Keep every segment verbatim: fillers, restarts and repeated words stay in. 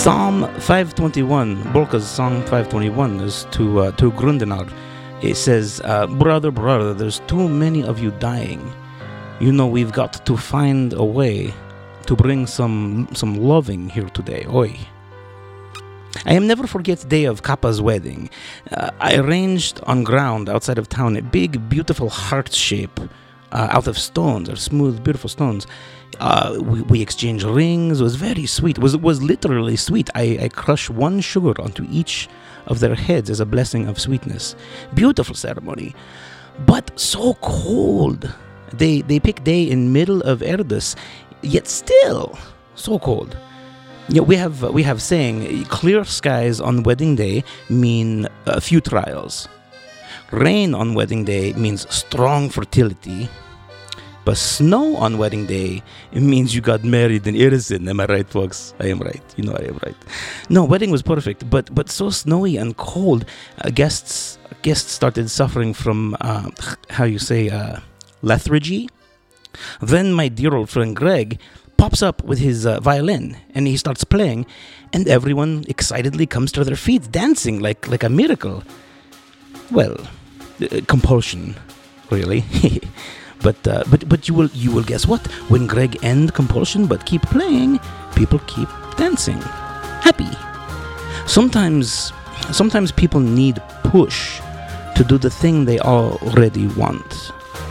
Psalm five twenty-one, Bolka's Psalm five twenty-one is to uh, to Grundenar. It says, uh, brother, brother, there's too many of you dying. You know, we've got to find a way to bring some some loving here today. Oi. I am never forget the day of Kappa's wedding. Uh, I arranged on ground outside of town a big, beautiful heart shape uh, out of stones, or smooth, beautiful stones. Uh, we, we exchanged rings. It was very sweet. It was, it was literally sweet. I, I crushed one sugar onto each of their heads as a blessing of sweetness. Beautiful ceremony. But so cold. They they pick day in middle of Erdus, yet still so cold. Yeah, we have we have saying clear skies on wedding day mean a few trials. Rain on wedding day means strong fertility. But snow on wedding day, it means you got married in Irison. Am I right, folks? I am right. You know I am right. No, wedding was perfect, but but so snowy and cold. Uh, guests guests started suffering from uh, how you say uh, lethargy. Then my dear old friend Greg pops up with his uh, violin and he starts playing, and everyone excitedly comes to their feet, dancing like like a miracle. Well, uh, compulsion, really. But uh, but but you will you will guess what? When Greg end compulsion but keep playing, people keep dancing, happy. Sometimes sometimes people need push to do the thing they already want.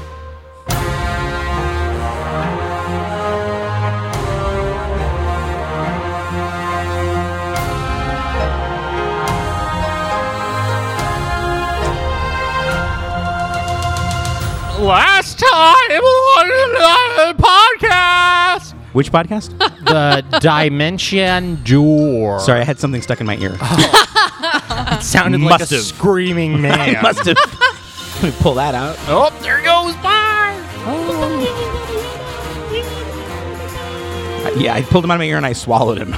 Last time on the podcast. Which podcast? The Dimension Door. Sorry, I had something stuck in my ear. Oh. It sounded Must like a have. screaming man. I must have. Let me pull that out. Oh, there goes mine. Oh. Yeah, I pulled him out of my ear and I swallowed him.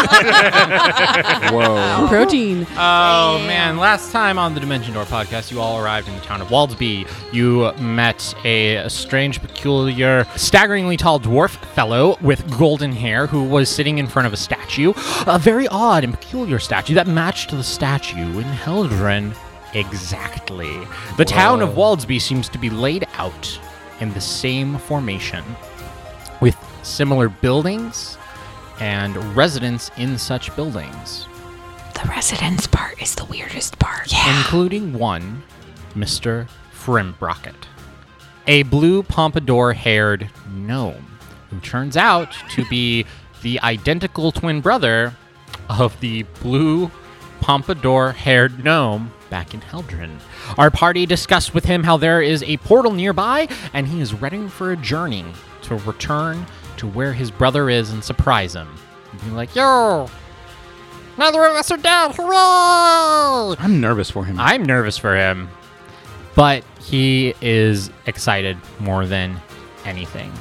Whoa. Protein. Oh, man. Last time on the Dimension Door podcast, you all arrived in the town of Waldsby. You met a strange, peculiar, staggeringly tall dwarf fellow with golden hair who was sitting in front of a statue. A very odd and peculiar statue that matched the statue in Heldren exactly. The Whoa. Town of Waldsby seems to be laid out in the same formation, with similar buildings and residents in such buildings. The residence part is the weirdest part. Yeah. Including one, Mister Frimbrocket, a blue pompadour-haired gnome who turns out to be the identical twin brother of the blue pompadour-haired gnome back in Heldren. Our party discussed with him how there is a portal nearby, and he is ready for a journey to return to where his brother is and surprise him. And be like, yo, neither of us are dead, hooray! I'm nervous for him. I'm nervous for him, but he is excited more than anything.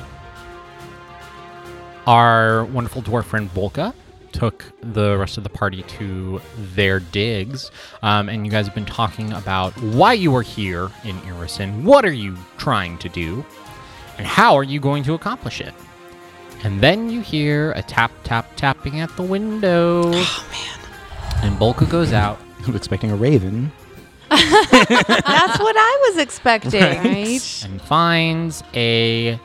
Our wonderful dwarf friend Volka took the rest of the party to their digs, um, and you guys have been talking about why you are here in Irison, what are you trying to do, and how are you going to accomplish it. And then you hear a tap, tap, tapping at the window. Oh, man. And Bolka goes out. I was expecting a raven. That's what I was expecting. Right? And finds a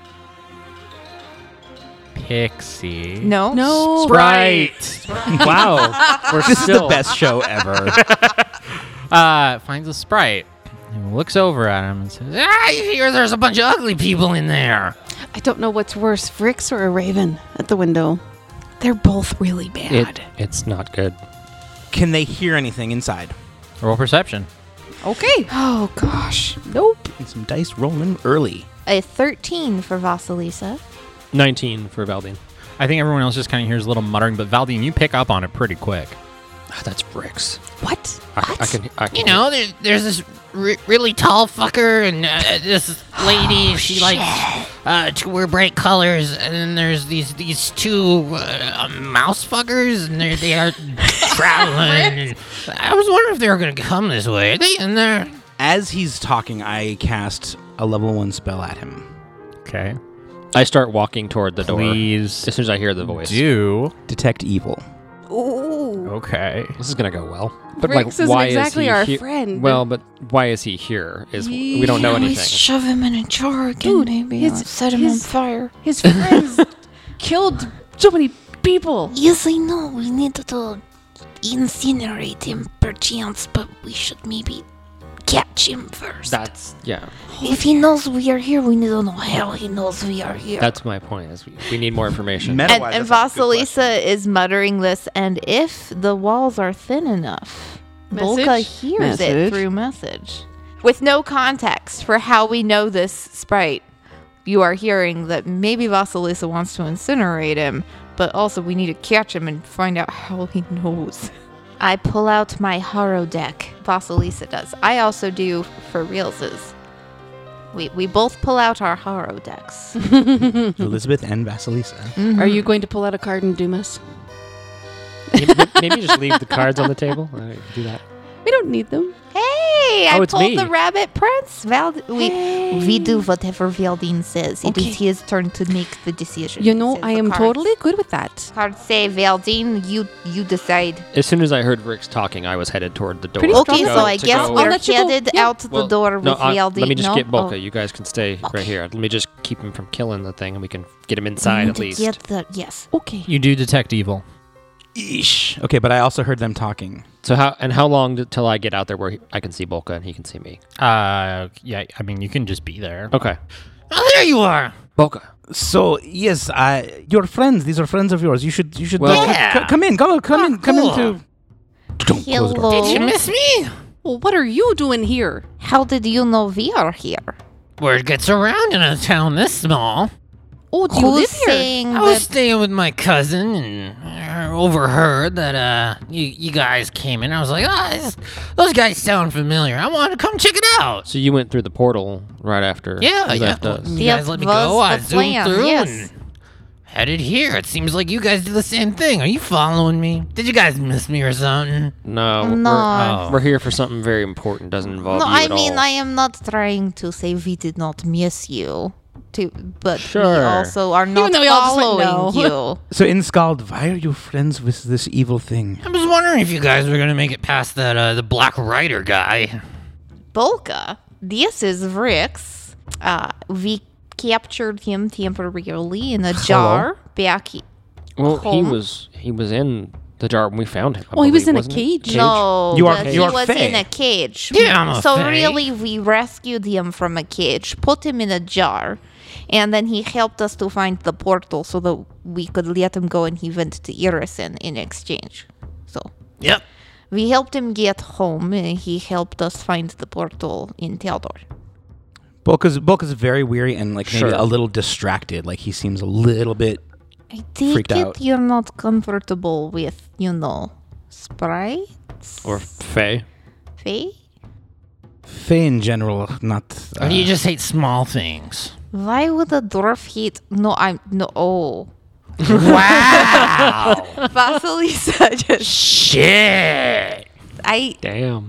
pixie. No. No. Sprite. Wow. We're This still is the best show ever. uh, finds a sprite. And looks over at him and says, ah, you hear there's a bunch of ugly people in there. I don't know what's worse, Fricks or a raven at the window. They're both really bad. It, it's not good. Can they hear anything inside? Roll perception. Okay. Oh, gosh. Nope. And some dice rolling early. A thirteen for Vasilisa. nineteen for Valdine. I think everyone else just kind of hears a little muttering, but Valdine, you pick up on it pretty quick. Oh, that's bricks. What? I, What? I can. I can You know, there's, there's this r- really tall fucker and uh, this lady. Oh, she shit. likes uh, to wear bright colors. And then there's these these two uh, mouse fuckers, and they're, they are traveling. And I was wondering if they were going to come this way. Are they in there? As he's talking, I cast a level one spell at him. Okay. I start walking toward the door Please as soon as I hear the voice. do. Detect evil. Ooh. Okay. This is gonna go well. But Rix like, isn't why exactly is he our he- friend. Well, but why is he here? Is we don't know Can we anything. shove him in a jar again, Dude, maybe? his- Or set him his- on fire. His friends killed so many people. Yes, I know. We need to incinerate him, perchance, but we should maybe catch him first. That's yeah. If he knows we are here, we need to know how he knows we are here. That's my point. Is we, we need more information. Meta- And, Otherwise, and that's a good Vasilisa is muttering this, and if the walls are thin enough, Bolka Message? hears it Message? through message. With no context for how we know this sprite, you are hearing that maybe Vasilisa wants to incinerate him, but also we need to catch him and find out how he knows. I pull out my Haro deck. Vasilisa does. I also do for realses. We, we both pull out our Haro decks. Elizabeth and Vasilisa. Are you going to pull out a card and doom us? maybe, maybe just leave the cards on the table. All right, do that. We don't need them. Hey, I Oh, it's pulled me. the rabbit prince. Val- we we do whatever Valdine says. It Okay. is his turn to make the decision. You know, Says I the am cards. totally good with that. Cards say, Valdine, you you decide. As soon as I heard Rick's talking, I was headed toward the door. Pretty to Okay, strong. go- so I to guess go- I'll we're let you go. headed Yeah. out the Well, door with no, I- Valdine. let me just no? get Bolka. Oh. You guys can stay Okay. right here. Let me just keep him from killing the thing, and we can get him We inside need at to least. Get the, yes. Okay. You do detect evil. Eesh. Okay, but I also heard them talking. So how and how long d- till I get out there where he, I can see Bolka and he can see me? Uh, yeah. I mean, you can just be there. Okay, Oh, there you are. Bolka. So yes, I your friends. These are friends of yours. You should you should Well- uh, Yeah. c- come in. Go come Oh, in. Come cool. into. Don't close the door. Hello. Did you miss me? Well, what are you doing here? How did you know we are here? Word gets around in a town this small. Oh, do you Who's live here? saying I was that? staying with my cousin and I overheard that uh you, you guys came in. I was like, ah, this- those guys sound familiar. I want to come check it out. So you went through the portal right after Yeah, you yeah. left us. You Yep, guys let me was go. I the zoomed plan, through yes. and headed here. It seems like you guys did the same thing. Are you following me? Did you guys miss me or something? No, No. We're, Oh. we're here for something very important. Doesn't involve No, you I at mean, all. I am not trying to say we did not miss you, to, but we Sure. also are not though we all just went following you. So in Scald, why are you friends with this evil thing? I was wondering if you guys were gonna make it past that uh, the Black Rider guy. Bolka, this is Rix. Uh, we captured him temporarily in a jar back. He- well, he home. was he was in the jar when we found him. I Oh, he was believe, in a wasn't he? cage. No, You are- the- you he are was Fae. in a cage. Yeah, I'm a so Fae. really, we rescued him from a cage, put him in a jar, and then he helped us to find the portal so that we could let him go, and he went to Irison in exchange. So Yep. we helped him get home, and he helped us find the portal in Taldor. Bulka's Bulka's very weary and like maybe Sure. a little distracted. Like he seems a little bit. I take Freaked it out. you're not comfortable with, you know, sprites Or Faye. Fae? Faye in general, not. Or Uh, do you just hate small things? Why would a dwarf hate? No, I'm no. Oh, Wow. Vasilisa just. Shit. I Damn.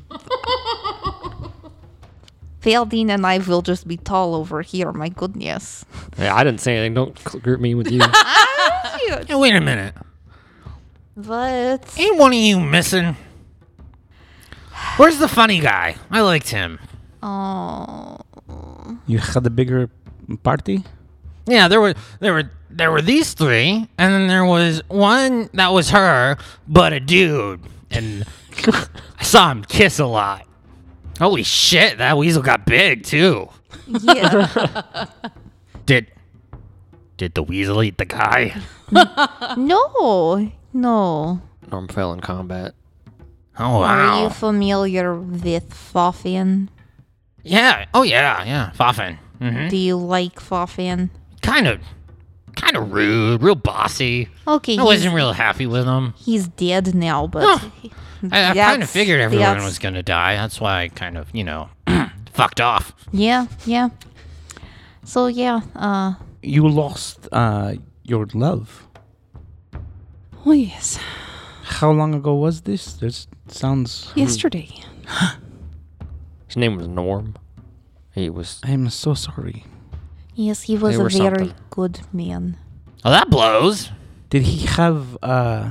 Valdine and I will just be tall over here. My goodness. Yeah, I didn't say anything. Don't cl- group me with you. Hey, wait a minute. But Ain't one of you missing? Where's the funny guy? I liked him. oh, You had a bigger party. Yeah, there were there were there were these three, and then there was one that was her, but a dude, and I saw him kiss a lot. Holy shit, that weasel got big too. yeah. Did did the weasel eat the guy? No, no. Norm fell in combat. Oh Are you wow. familiar with Fafin? Yeah. Oh yeah. Yeah. Foffin. hmm Do you like Fafin? Kind of, kind of rude, real bossy. Okay, I he's, wasn't real happy with him. he's dead now, but Oh, I, I kind of that's- figured everyone that's- was gonna die. That's why I kind of, you know, fucked off. Yeah, yeah. So yeah, uh, You lost uh, your love. Oh, yes. How long ago was this? This sounds. Yesterday. His name was Norm. He was. I'm so sorry. yes, he was They a were very something. good man. Well, that blows. Did he have uh,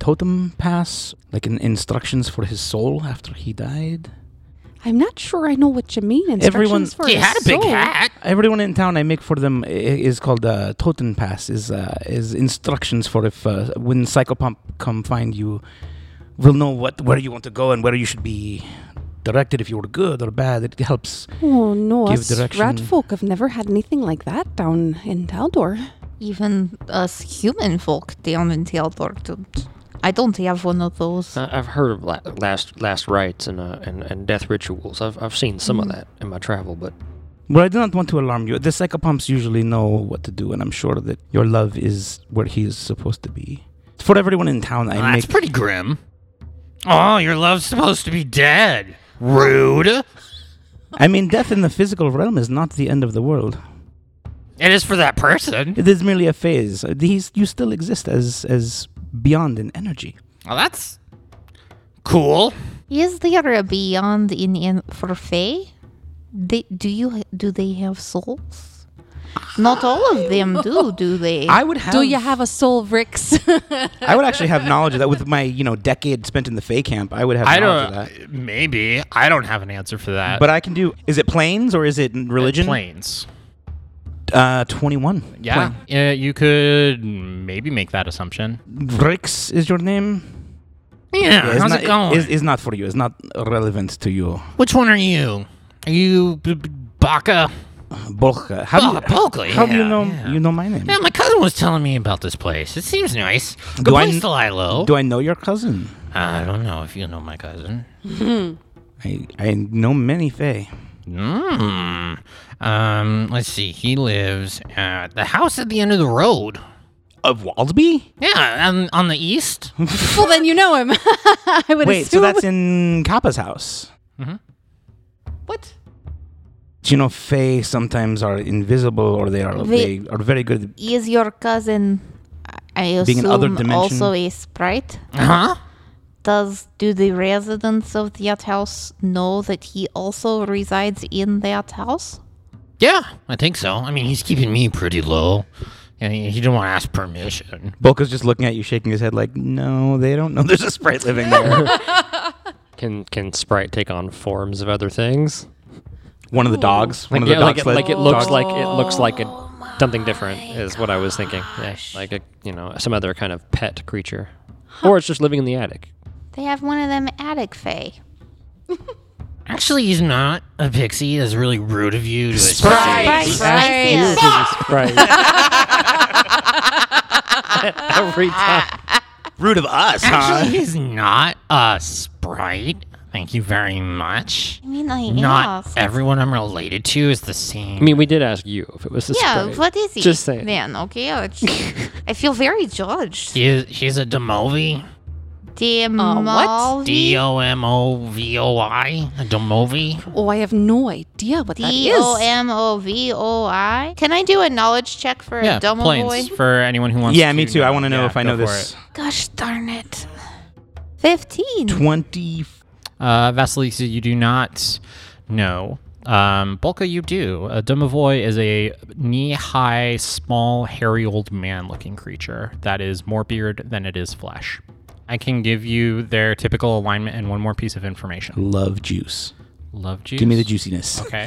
totem pass, like in instructions for his soul after he died? I'm not sure I know what you mean. Instructions Everyone- for He his had a big soul. hat. Everyone in town I make for them i- is called uh, totem pass. Is uh, is instructions for if uh, when Psychopomp come find you, will know what where you want to go and where you should be directed if you were good or bad. It helps. Oh no, Give us direction. rat folk have never had anything like that down in Taldor. Even us human folk down in Taldor don't. I don't have one of those. Uh, I've heard of la- last last rites and, uh, and and death rituals. I've I've seen some of that in my travel, but Well, I do not want to alarm you. The Psychopomps usually know what to do, and I'm sure that your love is where he is supposed to be. For everyone in town, I Oh, make. that's pretty grim. Oh, your love's supposed to be dead. Rude. I mean, death in the physical realm is not the end of the world. It is for that person. It is merely a phase. Uh, He's, you still exist as as beyond in energy. Well, that's cool. Is there a beyond in, in for Fae? They, do you do they have souls? Not all of them do, do they? I would have. Do you have a soul, Vrix? I would actually have knowledge of that with my, you know, decade spent in the Fae camp. I would have I knowledge of don't. that. Maybe I don't have an answer for that. But I can do. Is it planes or is it religion? Planes. Uh, twenty-one. Yeah, uh, you could maybe make that assumption. Vrix is your name. Yeah, it's how's not, it going? Is, is not for you. It's not relevant to you. Which one are you? Are you B- B- Baka? Bolka. How Oh, do you, Bolka, How do you yeah, know? yeah. You know my name. Yeah, my cousin was telling me about this place. It seems nice. Good Do I place kn- to lie low. Do I know your cousin? I don't know if you know my cousin. I I know many Fae. Hmm. Um. Let's see. He lives at the house at the end of the road. Of Waldby? Yeah, on, on the east. Well, then you know him. I would Wait, assume. so that's in Kappa's house. What? Do you know Fae sometimes are invisible or they are They- they are very good. Is your cousin, I Being assume, in other dimension? also a sprite? Huh? Does do the residents of that house know that he also resides in that house? Yeah, I think so. I mean, he's keeping me pretty low. And he, he didn't want to ask permission. Bolka's just looking at you, shaking his head like, no, they don't know there's a sprite living there. can can Sprite take on forms of other things? One of the dogs. One Like, of the yeah, dog like, it, sled like it looks dogs. like it looks like a, something different is what I was thinking. Yeah, like a you know some other kind of pet creature, or it's just living in the attic. They have one of them attic fae. Actually, he's not a pixie. That's really rude of you to Sprite. assume. Sprite. You to be Sprite. Every time. Rude of us, huh? Actually, he's not a sprite. Thank you very much. I mean, I Not asked. everyone I'm related to is the same. I mean, we did ask you if it was a Yeah, Sprite. what is he? Just saying. Then, okay? I just- I feel very judged. She is, she's a Demovi. Demovi? D O M O V O I. A Demovi. Oh, I have no idea what that D is. O M O V O I. Can I do a knowledge check for Yeah, a Domo planes boy? for anyone who wants Yeah, to. me too. I want to know Yeah, if I go know for this. it. Gosh darn it. Fifteen. Twenty. Uh, Vasilisa, you do not know. Um, Bolka, you do. A Domovoy is a knee-high, small, hairy old man-looking creature that is more beard than it is flesh. I can give you their typical alignment and one more piece of information. Love juice. Love juice. Give me the juiciness. Okay.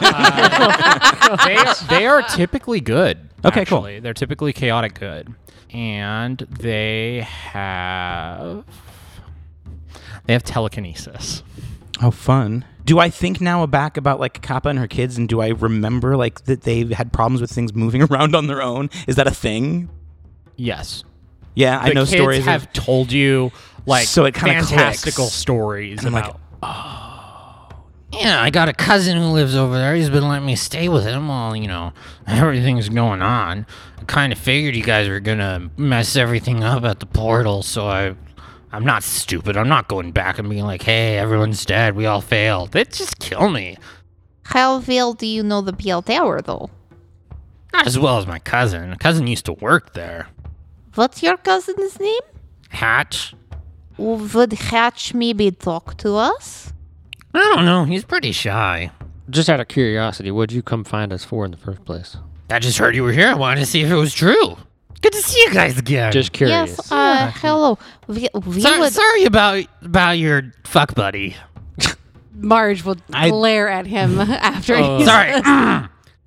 Uh, they, are, they are typically good. Okay, cool. actually. They're typically chaotic good. And they have... They have telekinesis. How fun. Do I think now back about like Kappa and her kids, and do I remember like that they had problems with things moving around on their own? Is that a thing? Yes. Yeah, I The know kids stories. have of, told you like So it kinda fantastical clicks. stories And I'm like, about. Yeah, I got a cousin who lives over there. He's been letting me stay with him while, you know, everything's going on. I kind of figured you guys were going to mess everything up at the portal, so I, I'm not stupid. I'm not going back and being like, hey, everyone's dead. We all failed. They'd just kill me. How well do you know the P L Tower, though? Not as well as my cousin. My cousin used to work there. What's your cousin's name? Hatch? Would Hatch maybe talk to us? I don't know. He's pretty shy. Just out of curiosity, what'd you come find us for in the first place? I just heard you were here. I wanted to see if it was true. Good to see you guys again. Just curious. Yes, uh, hello. We, we sorry, would. sorry about about your fuck buddy. Marge will I- glare at him after Oh. he's Sorry.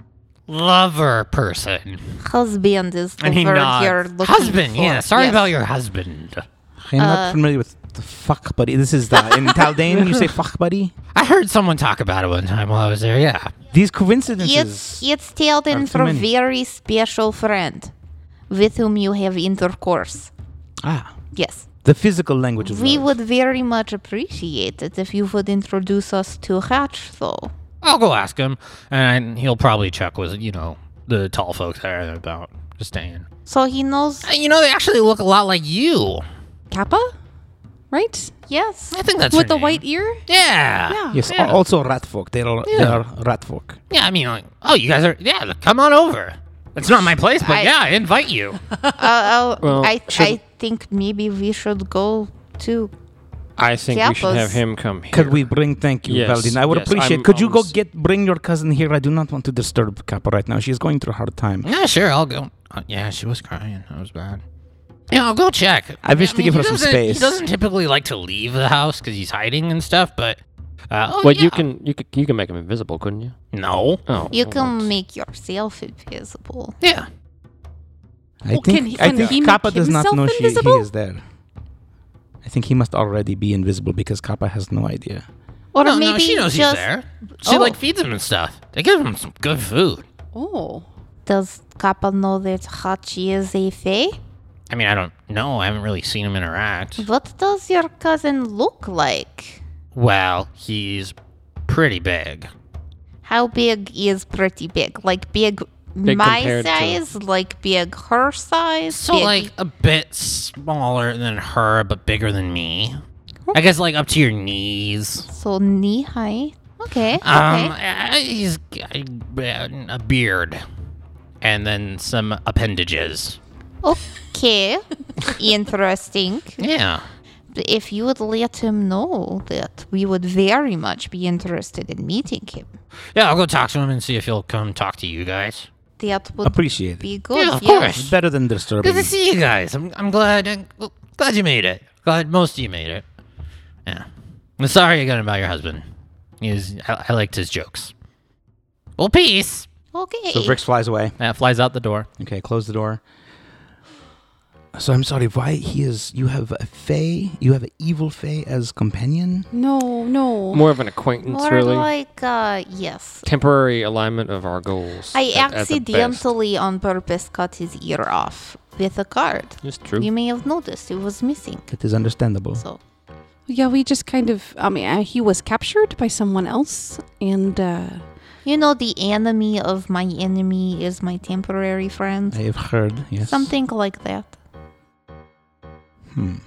Lover person. Husband is And he over nods. here looking Husband, for- yeah. Sorry yes. about your husband. I'm Uh, not familiar with the fuck buddy. This is the, in Taldane, you say fuck buddy? I heard someone talk about it one time while I was there, yeah. These It's coincidences. it's taken are for too a many. very special friend with whom you have intercourse. Ah, Yes. the physical language of We love. would very much appreciate it if you would introduce us to Hatch, though. I'll go ask him, and he'll probably check with, you know, the tall folks there about staying. So he knows. You know, they actually look a lot like you. Kappa, right? Yes. I think that's With her the name. white ear. Yeah. Yeah. Yes, Yeah. also rat folk. They are, they Yeah. are rat folk. Yeah, I mean, like, oh, you guys are, yeah, come on over. It's not my place, but I- yeah, I invite you. Uh, uh, Well, I should- I think maybe we should go to. I think we should Kappas. have him come here. Could we bring? Thank you, Yes, Valdine. I would yes, appreciate. I'm Could you go almost- get bring your cousin here? I do not want to disturb Kappa right now. She's going through a hard time. Yeah, sure, I'll go. Uh, yeah, she was crying. That was bad. Yeah, I'll go check. I wish to give he her some doesn't- space. He doesn't typically like to leave the house because he's hiding and stuff, but. Uh, oh, Well, yeah. you can you can you can make him invisible, couldn't you? No. Oh, You well, can that's- make yourself invisible. Yeah. I Well, think can he- I can think he make Kappa does not himself know she, he invisible? is there. I think he must already be invisible because Kappa has no idea. Or no, maybe no, she knows just he's there. She Oh. like feeds him and stuff. They give him some good food. Oh. does Kappa know that Hachi is a fae? I mean, I don't know. I haven't really seen him interact. What does your cousin look like? Well, he's pretty big. How big is pretty big? Like big, Big my compared to- size? Like big her size? So big- like a bit smaller than her, but bigger than me. I guess like up to your knees. so knee high. Okay. Um, okay. uh, he's got a beard, and then some appendages. Okay. Interesting. Yeah. If you would let him know that we would very much be interested in meeting him, Yeah, I'll go talk to him and see if he'll come talk to you guys. that would Appreciate it. be good. Yeah, of yes. course. It's better than disturbing. Good to see you guys. I'm I'm glad I'm glad you made it. Glad most of you made it. Yeah. I'm sorry again about your husband. He was, I, I liked his jokes. Well, peace. Okay. So Brix flies away. That flies out the door. Okay, close the door. So I'm sorry, why he is, you have a fae, you have an evil fae as companion? No, no. More of an acquaintance, More really. like, uh, yes. Temporary alignment of our goals. I at- at the best. accidentally on purpose cut his ear off with a card. It's true. You may have noticed it was missing. It is understandable. So Yeah, we just kind of. I mean, uh, he was captured by someone else, and uh, you know the enemy of my enemy is my temporary friend. I have heard, yes. Something like that. Hmm.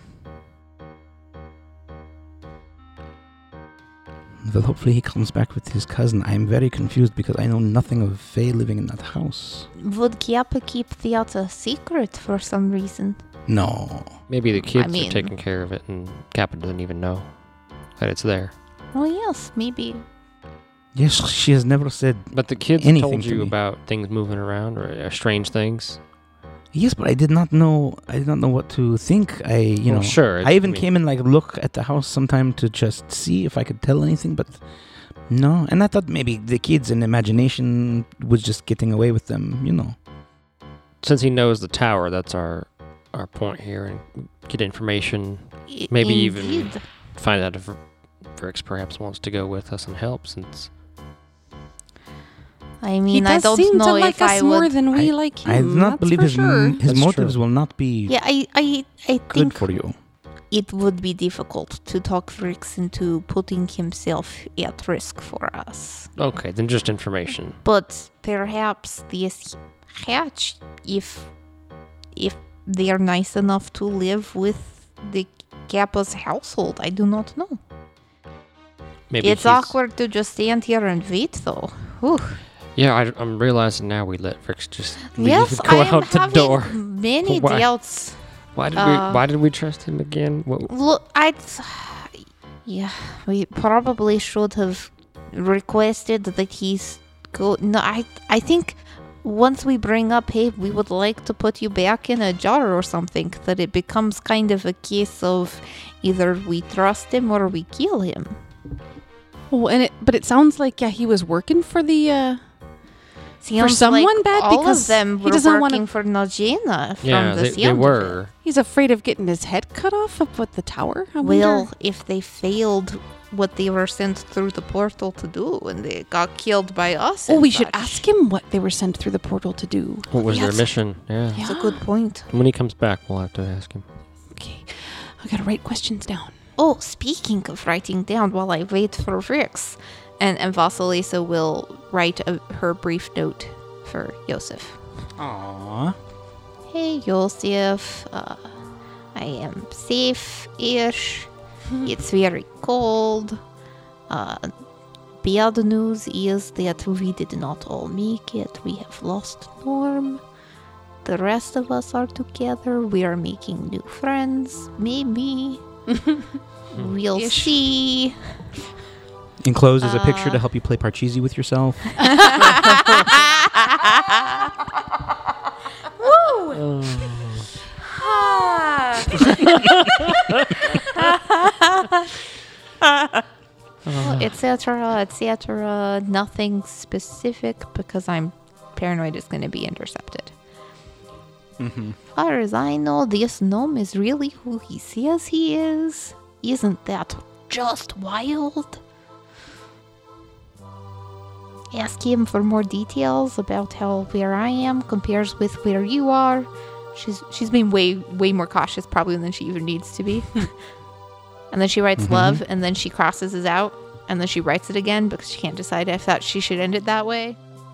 Well, hopefully he comes back with his cousin. I'm very confused because I know nothing of Faye living in that house. Would Kappa keep that a secret for some reason? No. Maybe the kids mean- are taking care of it, and Kappa doesn't even know that it's there. Oh yes, maybe. Yes, she has never said. But the kids Anything told to you me. about things moving around or uh, strange things. Yes, but I did not know. I did not know what to think. I, you Well, know, sure, I even I mean- came and like look at the house sometime to just see if I could tell anything, but no. And I thought maybe the kids in imagination was just getting away with them. You know. Since he knows the tower, that's our our point here, and get information. I- Maybe even- indeed. Find out if Vrix perhaps wants to go with us and help, since I he mean, does I don't seem know to like if us I more would. than we I- like him. I do not that's believe for his sure. m- his That's motives true. will not be Yeah, I, I, I good think for you. it would be difficult to talk Vrix into putting himself at risk for us. okay, then just information. But perhaps this hatch, if if they're nice enough to live with the Kappa's household, I do not know. Maybe It's he's- awkward to just stand here and wait, though. Whew. Yeah, I, I'm realizing now we let Vrix just leave Yes, and go I am out the having door. many Why? doubts. Why did uh, we? Why did we trust him again? What, Look, I, yeah, we probably should have requested that he's go. No, I, I think once we bring up, hey, we would like to put you back in a jar or something, that it becomes kind of a case of either we trust him or we kill him. Oh, and it, but it sounds like yeah, he was working for the. Uh, Sounds someone like bad all because of them he were doesn't working wanna- for Najena from Yeah, the they, sound they of it. were. he's afraid of getting his head cut off up at the tower. I Well, wonder. if they failed what they were sent through the portal to do and they got killed by us. Oh, and we should such. ask him what they were sent through the portal to do. What was their Yes. mission? Yeah. That's a good point. When he comes back, we'll have to ask him. Okay, I gotta write questions down. Oh, speaking of writing down while I wait for Rix, and, and Vasilisa will write a, her brief note for Yosef. Aww. Hey, Yosef, uh, I am safe-ish. It's very cold. Uh, bad news is that we did not all make it. We have lost Norm. The rest of us are together. We are making new friends. Maybe. We'll Ish. see. Enclosed is a picture Uh. to help you play Parcheesi with yourself. Etc. etc. Nothing specific because I'm paranoid it's going to be intercepted. Mm-hmm. Far as I know, this gnome is really who he says he is. Isn't that just wild? Ask him for more details about how where I am compares with where you are. She's she's being way way more cautious probably than she even needs to be. And then she writes Mhm. love, and then she crosses it out, and then she writes it again because she can't decide if that she should end it that way.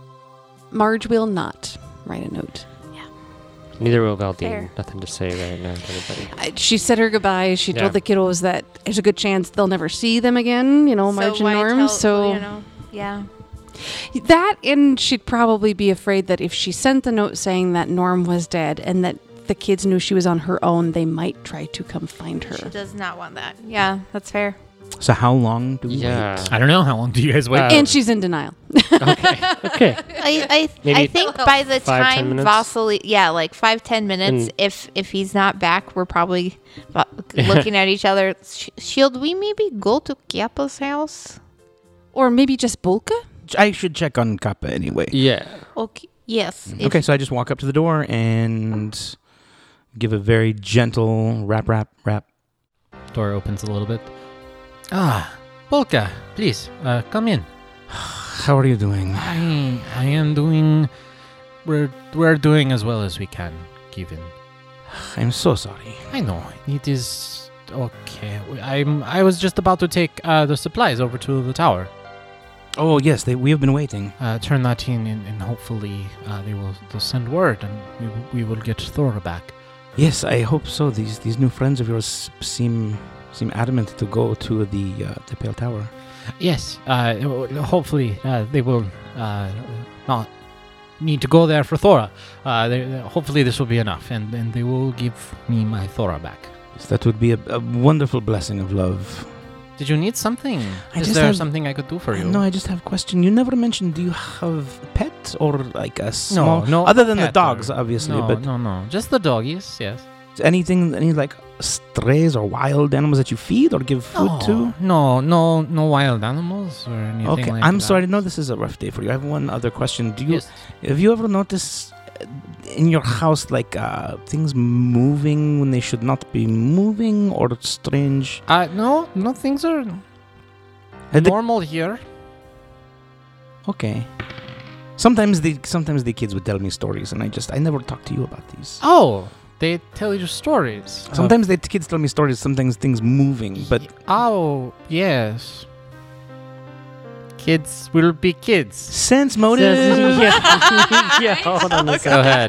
Marge will not write a note. Neither will Valdine. Fair. Nothing to say right now to anybody. Uh, She said her goodbyes. She Yeah. told the kiddos that there's a good chance they'll never see them again, you know, Marge and Norm. so yeah. that, and she'd probably be afraid that if she sent the note saying that Norm was dead and that the kids knew she was on her own, they might try to come find her. She does not want that. Yeah, that's fair. So how long do we Yeah. wait? I don't know. How long do you guys wait? Uh, And she's in denial. Okay. Okay. I I, Maybe I think by the five, ten time minutes? Vasily, yeah, like five ten minutes. And- if if he's not back, we're probably va- looking at each other. Sh- Should we maybe go to Kappa's house? Or maybe just Bulka? I should check on Kappa anyway. Yeah. Okay. Yes. if- Okay, so I just walk up to the door and give a very gentle rap, rap, rap. Door opens a little bit. Ah, Polka, please, uh, come in. How are you doing? I I am doing. We're we're doing as well as we can, given. I'm so sorry. I know it is okay. I'm. I was just about to take uh, the supplies over to the tower. Oh yes, they, we have been waiting. Uh, turn that in, and, and hopefully uh, they will they'll send word, and we, will- we will get Thora back. Yes, I hope so. These these new friends of yours seem seem adamant to go to the uh, the Pale Tower. Yes. Uh, hopefully uh, they will uh, not need to go there for Thora. Uh, they, hopefully this will be enough, and, and they will give me my Thora back. Yes, that would be a, a wonderful blessing of love. Did you need something? I Is just there have- something I could do for you? No, I just have a question. You never mentioned. Do you have a pet or like a no, small? no. Other than the pet dogs, or- obviously, No, but no, no. Just the doggies. Yes. anything, any like strays or wild animals that you feed or give food Oh, to? No, no, no wild animals or anything Okay, like I'm that. sorry. No, this is a rough day for you. I have one other question. Do you Yes. have you ever noticed uh, in your house like uh, things moving when they should not be moving or strange? Uh, no, no. Things are Had the- normal here. okay. Sometimes the sometimes the kids would tell me stories, and I just I never talk to you about these. Oh, they tell you stories. of- Sometimes the kids tell me stories. Sometimes things moving, but Oh, yes. Kids will be kids. sense motive. yeah. yeah. Hold on a Go second. ahead.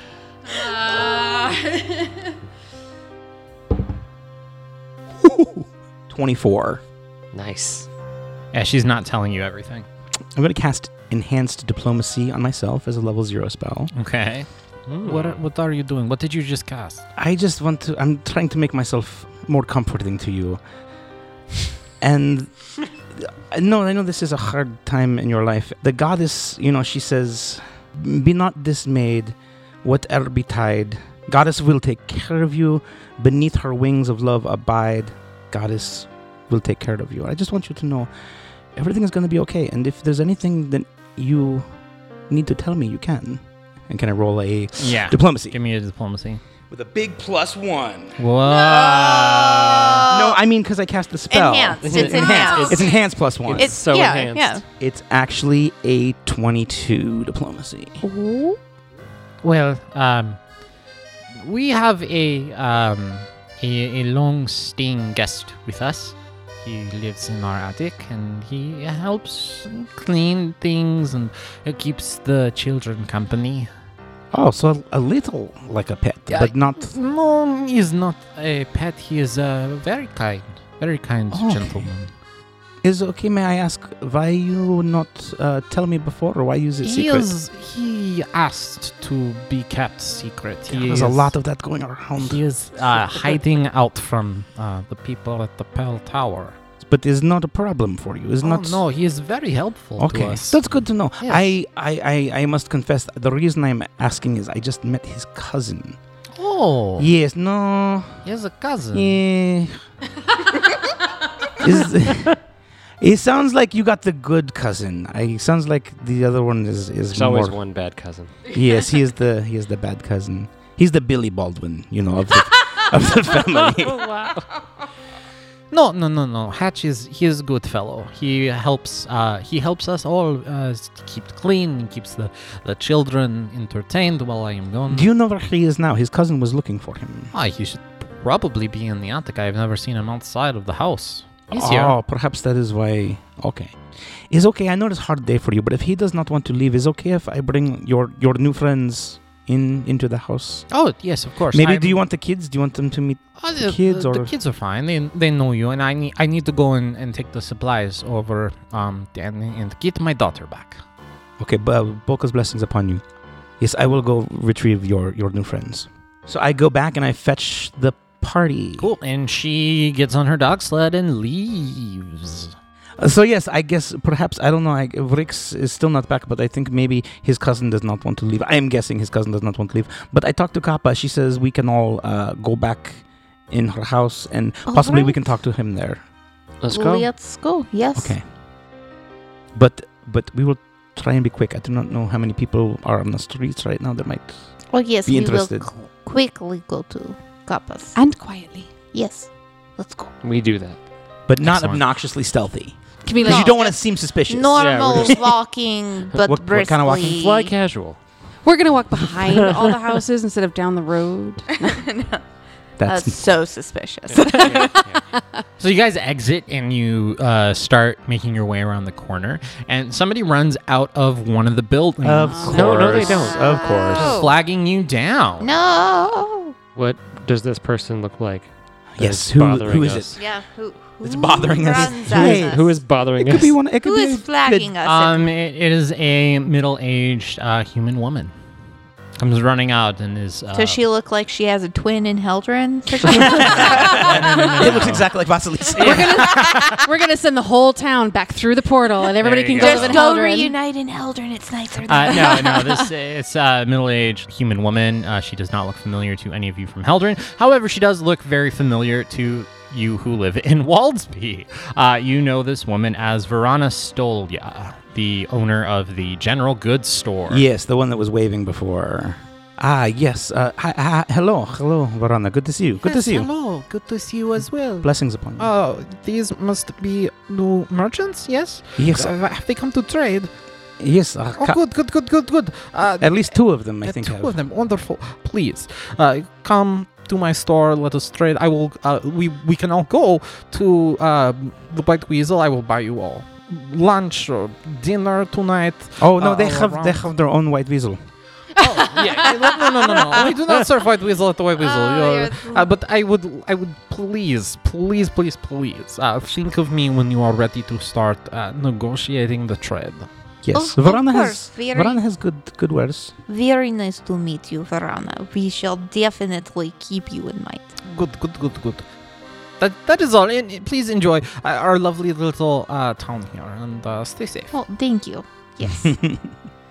Twenty-four. Nice. Yeah, she's not telling you everything. I'm going to cast Enhanced Diplomacy on myself as a level zero spell. Okay. Mm. What are, what are you doing? What did you just cast? I just want to. I'm trying to make myself more comforting to you. And no, I know this is a hard time in your life. The goddess, you know, she says, Be not dismayed, whatever betide. Goddess will take care of you. Beneath her wings of love abide. Goddess will take care of you. I just want you to know everything is going to be okay. And if there's anything that you need to tell me, you can. And can I roll a Yeah. diplomacy? Give me a diplomacy. With a big plus one. Whoa. No, I mean because I cast the spell. Enhanced. It's enhanced. enhanced. It's enhanced plus one. It's so yeah, enhanced. Yeah. It's actually a twenty-two diplomacy. Well, um, we have a um a, a long-staying guest with us. He lives in our attic, and he helps clean things and uh, keeps the children company. Oh, so a, a little like a pet, Yeah. but not. No, he is not a pet. He is a very kind, very kind Okay. gentleman. Is okay? May I ask why you not uh, tell me before, or why use it He secret? is. He asked to be kept secret. He There's is, a lot of that going around. He is uh, hiding out from uh, the people at the Pell Tower. But it's not a problem for you. It's Oh, not. no, he is very helpful to Okay, us. that's good to know. Yes. I, I, I, I must confess, the reason I'm asking is I just met his cousin. Oh, Yes, no, he has a cousin. yeah. Is- it sounds like you got the good cousin. I sounds like the other one is is There's more. always one bad cousin. Yes, he is the he is the bad cousin. He's the Billy Baldwin, you know, of the of the family. No, no, no, no. Hatch is he is a good fellow. He helps. Uh, he helps us all uh, s- keep clean. He keeps the, the children entertained while I am gone. Do you know where he is now? His cousin was looking for him. Ah, he should probably be in the attic. I've never seen him outside of the house. He's oh, here. perhaps that is why. Okay, it's okay. I know it's a hard day for you, but if he does not want to leave, is okay if I bring your your new friends in into the house. Oh, yes, of course. Maybe I'm- do you want the kids? Do you want them to meet? Uh, the the, kids the, or- the kids are fine. They they know you, and I need I need to go and, and take the supplies over um and, and get my daughter back. Okay, but Boka's blessings upon you. Yes, I will go retrieve your your new friends. So I go back and I fetch the party. Cool. And she gets on her dog sled and leaves. Uh, So yes, I guess perhaps I don't know. I, Vrix is still not back, but I think maybe his cousin does not want to leave. I am guessing his cousin does not want to leave. But I talked to Kappa. She says we can all uh, go back in her house, and All possibly we right. can talk to him there. Let's go. Let's go. Yes. Okay. But but we will try and be quick. I do not know how many people are on the streets right now that might. Oh yes, Be we interested. will qu- quickly go to Kappas. And quietly. Yes. Let's go. We do that. But not Excellent. obnoxiously stealthy. Can we Because like, you don't want to seem suspicious. Normal we're just- walking, but What- what briskly. kind of walking? Fly casual. we're gonna walk behind all the houses instead of down the road. That's That's so suspicious. So you guys exit and you uh, start making your way around the corner, and somebody runs out of one of the buildings, of Oh, course. No, no, they don't. Of course. Oh. flagging you down. No. What does this person look like? that Yes. is Who, bothering who is us? it? Yeah. Who? It's who bothering us. runs Hey, at us? Who is bothering It could us? be one. It could Who be is a good- flagging us? Um, it, it is a middle-aged uh, human woman. Comes running out and is. Uh, Does she look like she has a twin in Heldren? It looks exactly like Vasilisa. We're gonna we're gonna send the whole town back through the portal, and everybody There you can go. go live Just in go Heldren. reunite in Heldren. It's nicer than Uh, no, no. This it's a middle-aged human woman. Uh, she does not look familiar to any of you from Heldren. However, she does look very familiar to you who live in Waldsby. Uh, you know this woman as Verana Stolja, the owner of the General Goods Store. Yes, the one that was waving before. Ah, yes. Uh, hi, hi, hello, hello, Varana. Good to see you. Good to see you. Hello, good to see you as well. Blessings upon you. Oh, these must be new merchants, yes? yes, Uh, have they come to trade? yes. Uh, Oh, ca- good, good, good, good, good. Uh, At least two of them, I Uh, think. two have. of them, wonderful. Please, uh, come to my store. Let us trade. I will. Uh, we we can all go to uh, the White Weasel. I will buy you all lunch or dinner tonight. Oh no, uh, they all have they around. have their own white weasel. Oh yeah, no, no, no, no, no. We do not serve White Weasel at the White Weasel. Oh, You're- you're- uh, but I would, I would please, please, please, please uh, think of me when you are ready to start uh, negotiating the trade. Yes, Of- of Varana course, has very- Varana has good good wares. Very nice to meet you, Verana. We shall definitely keep you in mind. Good, good, good, good. That that is all. And please enjoy uh, our lovely little uh, town here and uh, stay safe. Oh, thank you. Yes.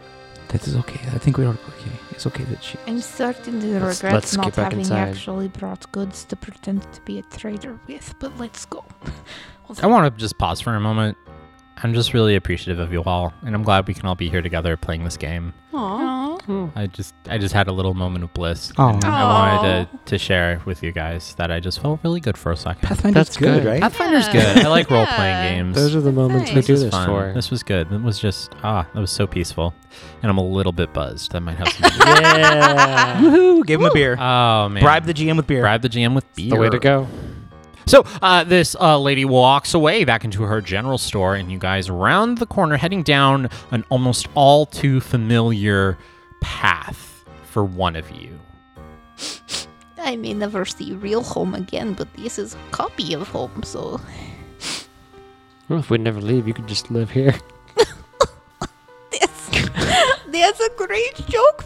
That is okay. I think we are okay. It's okay that she. I'm certain they Let's- regret let's get not back having inside. actually brought goods to pretend to be a trader with, but let's go. I want to just pause for a moment. I'm just really appreciative of you all, and I'm glad we can all be here together playing this game. Aw. I just I just had a little moment of bliss. Aw. and I Aw. wanted to, to share with you guys that I just felt really good for a second. Pathfinder's That's good, good. right? Pathfinder's Yeah. good. I like role Yeah. playing games. Those are the moments we nice. do This this was fun. for. This was good. It was just ah, that was so peaceful, and I'm a little bit buzzed. That might have something to do with it. Yeah. Woohoo! Give him a beer. Oh man! Bribe the G M with beer. Bribe the G M with beer. The way to go. So uh, this uh, lady walks away back into her general store, and you guys round the corner, heading down an almost all too familiar path for one of you. I may never see real home again, but this is a copy of home, so Well, if we'd never leave, you could just live here. that's, that's a great joke,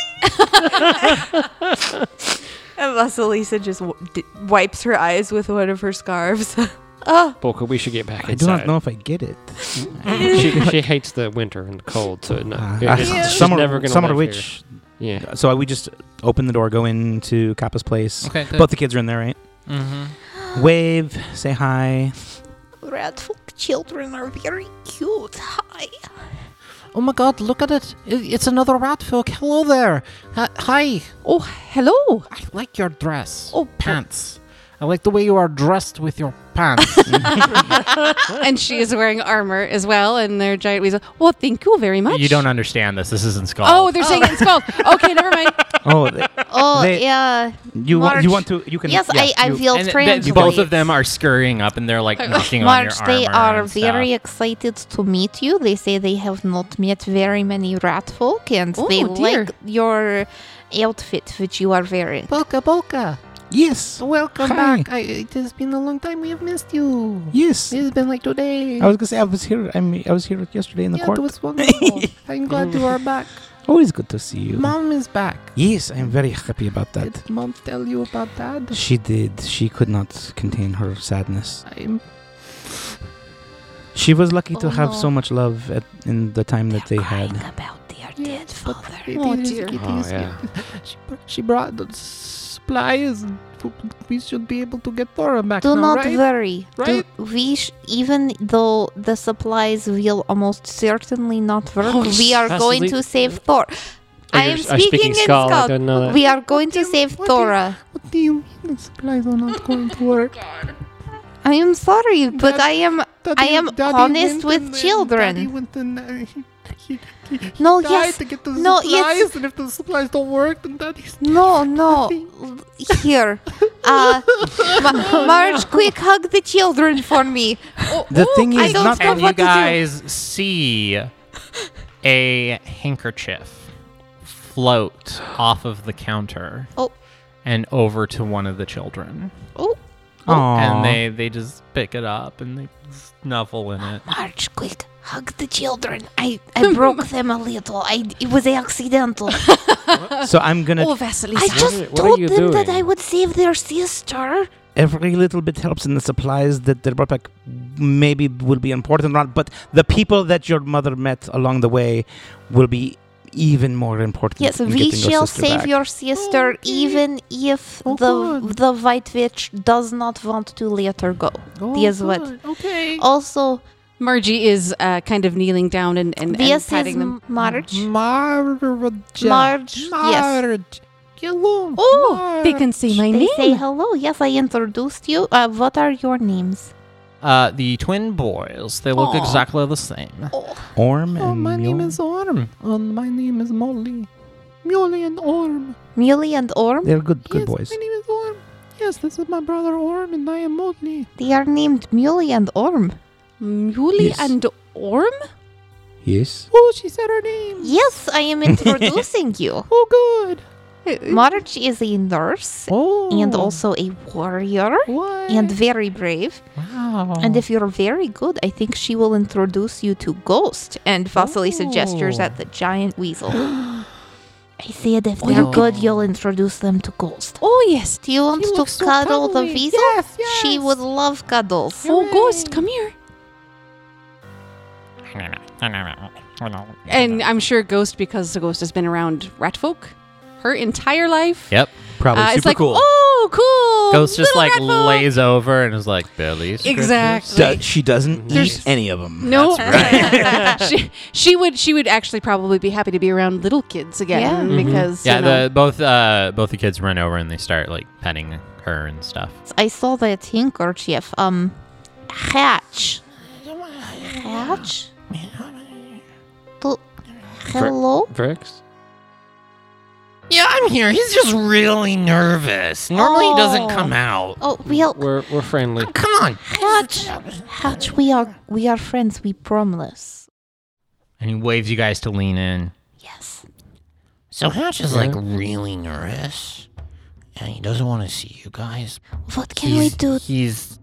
Fieldy. And Vasilisa just w- d- wipes her eyes with one of her scarves. Bolka, we should get back I inside. do not know if I get it. she, she hates the winter and the cold, so no, Uh, it- uh, it's- she's summer, never gonna summer live witch. here. Yeah. So we just open the door, go into Kappa's place. Okay, good. Both the kids are in there, right? Mm-hmm. Wave, say hi. Rat folk children are very cute. Hi. Oh my God! Look at it! I- It's another rat folk. Hello there. Uh, hi. Oh, hello. I like your dress. Oh, pants. I like the way you are dressed with your pants. And she is wearing armor as well, and their giant weasel. Well, thank you very much. You don't understand this. This isn't Skull. Oh, they're saying it's called. Okay, never mind. Oh, they, Oh, They- yeah. you want you March. want to you can Yes, yeah, I, I you- will and th- translate. both of them are scurrying up, and they're like knocking March, on your they armor are and very stuff. excited to meet you. They say they have not met very many rat folk, and Oh, they dear. like your outfit which you are wearing. Bolka, Bolka. Yes. Welcome Hi. back. I, it has been a long time. We have missed you. Yes. It's been like two days. I was gonna say I was here. I mean, I was here yesterday in the yeah, court. it was wonderful. I'm glad you are back. Always good to see you. Mom is back. Yes, I'm very happy about that. Did Mom tell you about Dad? She did. She could not contain her sadness. I'm She was lucky to Oh, have no. so much love at, in the time that they Crying had. about their dead Yes, but father. it Oh, is- dear. it Oh, is- yeah. she, br- she brought the supplies. and We should be able to get Thora back Do now, not right? worry. Do- Right? we sh- even though the supplies will almost certainly not work, Oh, we are Vaseline- going to save Thor. Oh, I you're am s- are speaking, in Skull. I Skull. didn't know that. We are going to do you- save what do you- Thora. What do you mean the supplies are not going to work? I am sorry, but Dad- I am. I am honest with children. Daddy went and, uh, he, he, he No, died yes. to get the No, supplies, yes. and if the supplies don't work, then Daddy's No, no. Here. Uh, Ma- Marge, quick, hug the children for me. The thing I is don't not. know And what you to do. guys see a handkerchief float off of the counter Oh. and over to one of the children. Oh, Aww. And they, they just pick it up and they snuffle in it. Marge, quick, hug the children. I, I broke them a little. I It was accidental. So I'm gonna. Oh, I Vasilisa. just what are told you them that doing? I would save their sister. Every little bit helps, in the supplies that they brought back maybe will be important, or not. But the people that your mother met along the way will be even more important. Yes, in we getting your shall sister save back. your sister, Okay. even if Oh, the good. the White Witch does not want to let her go. Yes, what? Okay. Also, Margie is uh, kind of kneeling down and, and, and this is patting them. Marge. Marge. Marge, yes. Marge. Hello. Oh, they can say my They name. say hello. Yes, I introduced you. Uh, what are your names? Uh, the twin boys. They look Aw. exactly the same. Orm Oh, and my name Mjolnir. is Orm. And my name is Molly. Muley and Orm. Muley and Orm. They're good, good yes, boys. my name is Orm. Yes, this is my brother Orm, and I am Molly. They are named Muley and Orm. Muley Yes. and Orm? Yes. Oh, she said her name. Yes, I am introducing you. Oh, good. Marge is a nurse Oh. and also a warrior What? and very brave. wow. And if you're very good, I think she will introduce you to Ghost. And Vasilisa Oh. gestures at the giant weasel. I said if Oh, they're you- good, you'll introduce them to Ghost. Oh, yes. Do you want She to looks so cuddle the cuddly. weasel? Yes, She yes. would love cuddles. Oh, Ghost, come here. And I'm sure Ghost, because the Ghost has been around rat folk her entire life. Yep. Probably Uh, super it's like, cool. oh, cool. Ghost just little like rat folk." lays over and is like, Billy. Exactly. Do- she doesn't There's- eat any of them. No, she, she would. She would actually probably be happy to be around little kids again Yeah. Mhm. because Yeah, you know, the both uh both the kids run over and they start like petting her and stuff. I saw that handkerchief. Um, Hatch. Hatch? L- Hello? Vrix? Yeah, I'm here. He's just really nervous. Normally he doesn't Oh. come out. Oh, well, We're we're friendly. Come on. Hatch. Hatch, we are we are friends. We promise. And he waves you guys to lean in. Yes. So Hatch is Yeah. like really nervous, and he doesn't want to see you guys. What can we do? He's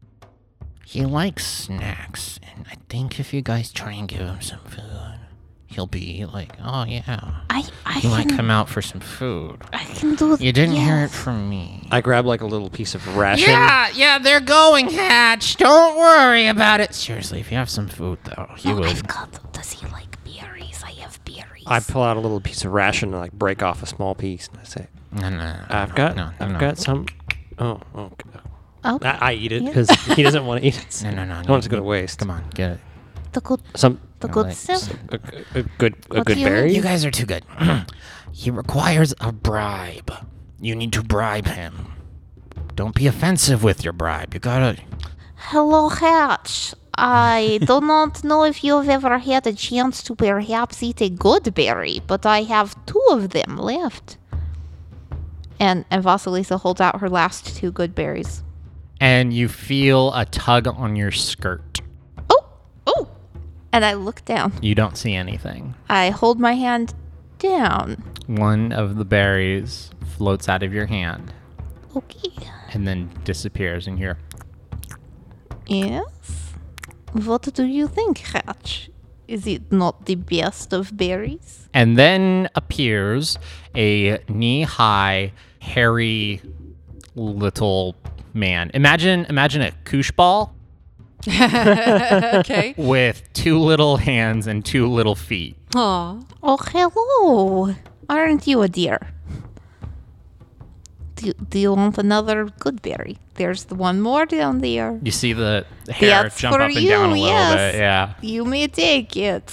he likes snacks, and I think if you guys try and give him some food, he'll be like, "Oh yeah, I I he might can come out for some food." I can do. You didn't hear it yes. from me. I grab like a little piece of ration. Yeah, yeah, they're going, Hatch. Don't worry about it. Seriously, if you have some food though, he No, would. I've got. Does he like berries? I have berries. I pull out a little piece of ration and like break off a small piece, and I say, No, no, no, "I've no, got, no, I've no. got some." Oh, okay. Oh, I, I eat it Yeah. because he doesn't want to eat it. No, no, no. I no, don't want it to go no. to waste. Come on, get it. the good Some the No, good like, stuff. a, a, a good a What good do you- berry. You guys are too good. He requires a bribe. You need to bribe him. Don't be offensive with your bribe. You gotta. Hello, Hatch. I do not know if you've ever had a chance to perhaps eat a good berry, but I have two of them left. And and Vasilisa holds out her last two good berries. And you feel a tug on your skirt. Oh, oh! And I look down. You don't see anything. I hold my hand down. One of the berries floats out of your hand Okay. and then disappears in here. Yes. What do you think, Hatch? Is it not the best of berries? And then appears a knee-high, hairy little man. Imagine imagine a koosh ball okay. with two little hands and two little feet. Aw. Oh, hello. Aren't you a dear? Do, do you want another good berry? There's the one more down there. You see the hair That's jump for up and down a you, little yes. bit. Yeah. You may take it.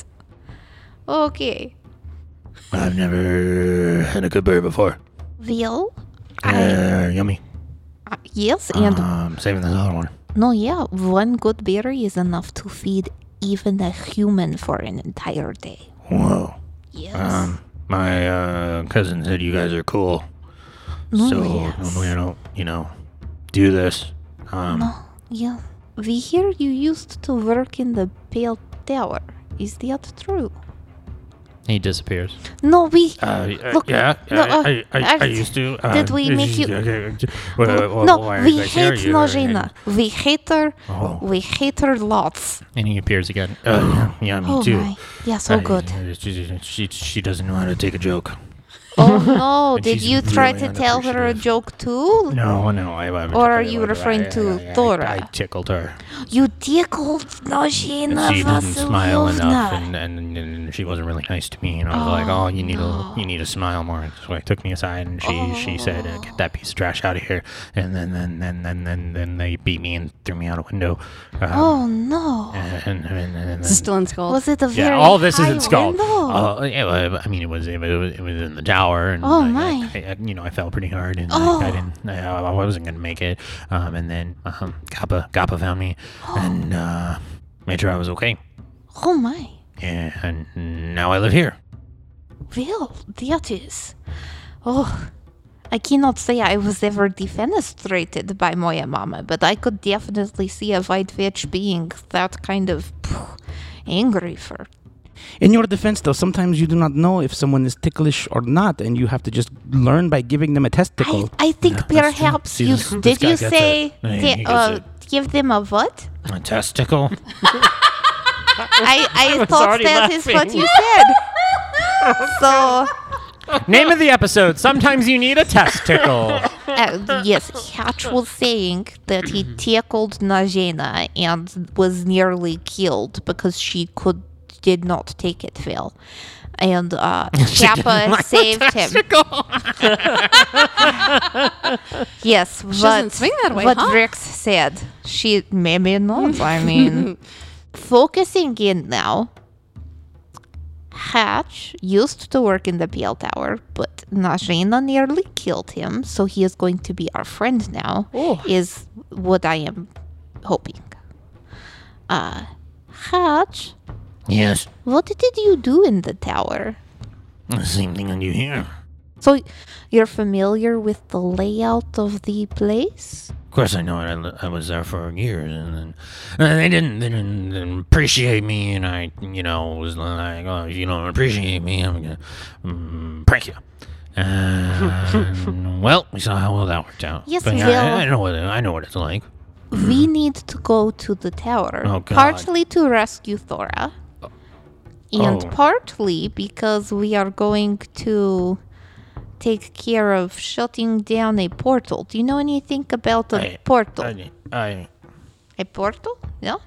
Okay. I've never had a good berry before. Well, I, Uh, yummy. uh, yes, and Um, saving this other one. no, yeah, one good berry is enough to feed even a human for an entire day. Whoa. Yes. Um, my uh, cousin said you guys are cool. no, so yes. normally I don't, you know, do this. Um, No, yeah. We hear you used to work in the Pale Tower. Is that true? He disappears. No, we. uh, Look, yeah, no, uh, I, I, I, I I- used to. Uh, did we make you- Okay, well, well, no, why are we you guys here? hate You- Nojina. We hate her. Oh. We hate her lots. And he appears again. Uh, yeah, yeah, me Oh too. my. Yeah, so I- good. uh, She, she, she doesn't know how to take a joke. Oh no, And did she's you try really to tell her a unappreciative. joke too? No, no, I. I Or are you referring to I, I, Thora? I, I tickled her. You tickled Nojina She didn't smile enough, Vasilyevna. and, and, and she wasn't really nice to me. And I was like, "Oh, you need no. to, you need to smile more." So I took me aside, and she, she said, uh, "Get that piece of trash out of here." And then, then, then, then, then, then they beat me and threw me out a window. Um, Oh no. And, and, and, and, This is still in Skull. Was it a very Yeah, all this high isn't skulled. window? Uh, yeah, well, I mean, it was it was, it was in the tower, and Oh, I, my. I, I, you know, I fell pretty hard, and Oh. I, I didn't, I, I wasn't gonna make it. Um, and then um, Kappa Kappa found me, and uh, made sure I was okay, Oh my. and now I live here. Well, that is. Oh, I cannot say I was ever defenestrated by Moya Mama, but I could definitely see a white witch being that kind of phew, angry for. In your defense, though, sometimes you do not know if someone is ticklish or not, and you have to just learn by giving them a I, testicle. I think Yeah, that's true. perhaps See, you this- this did guy you gets say it. He te- gets uh, it. give them a what? A testicle. I I was thought already that is what laughing. you said. So Name of the episode. Sometimes you need a testicle. uh, yes, Hatch was saying that he tackled Najena and was nearly killed because she could did not take it well. And uh, Kappa saved him. Yes, She but doesn't swing that way, what huh? Rix said. She maybe not. I mean, focusing in now. Hatch used to work in the Pale Tower, but Najina nearly killed him, so he is going to be our friend now. Oh. Is what I am hoping. Uh, Hatch, Yes. what did you do in the tower? The same thing I do here. So you're familiar with the layout of the place? Of course I know it. I, li- I was there for years, and then and they didn't they didn't, didn't appreciate me, and I, you know, was like, oh, if you don't appreciate me, I'm gonna um, prank you. And, well, we saw how well that worked out. Yes, but yeah, well- I, I know what I know what it's like. We need to go to the tower. Oh, God. Partly to rescue Thora. And Oh. partly because we are going to take care of shutting down a portal. Do you know anything about a I- portal? I, I a portal? No?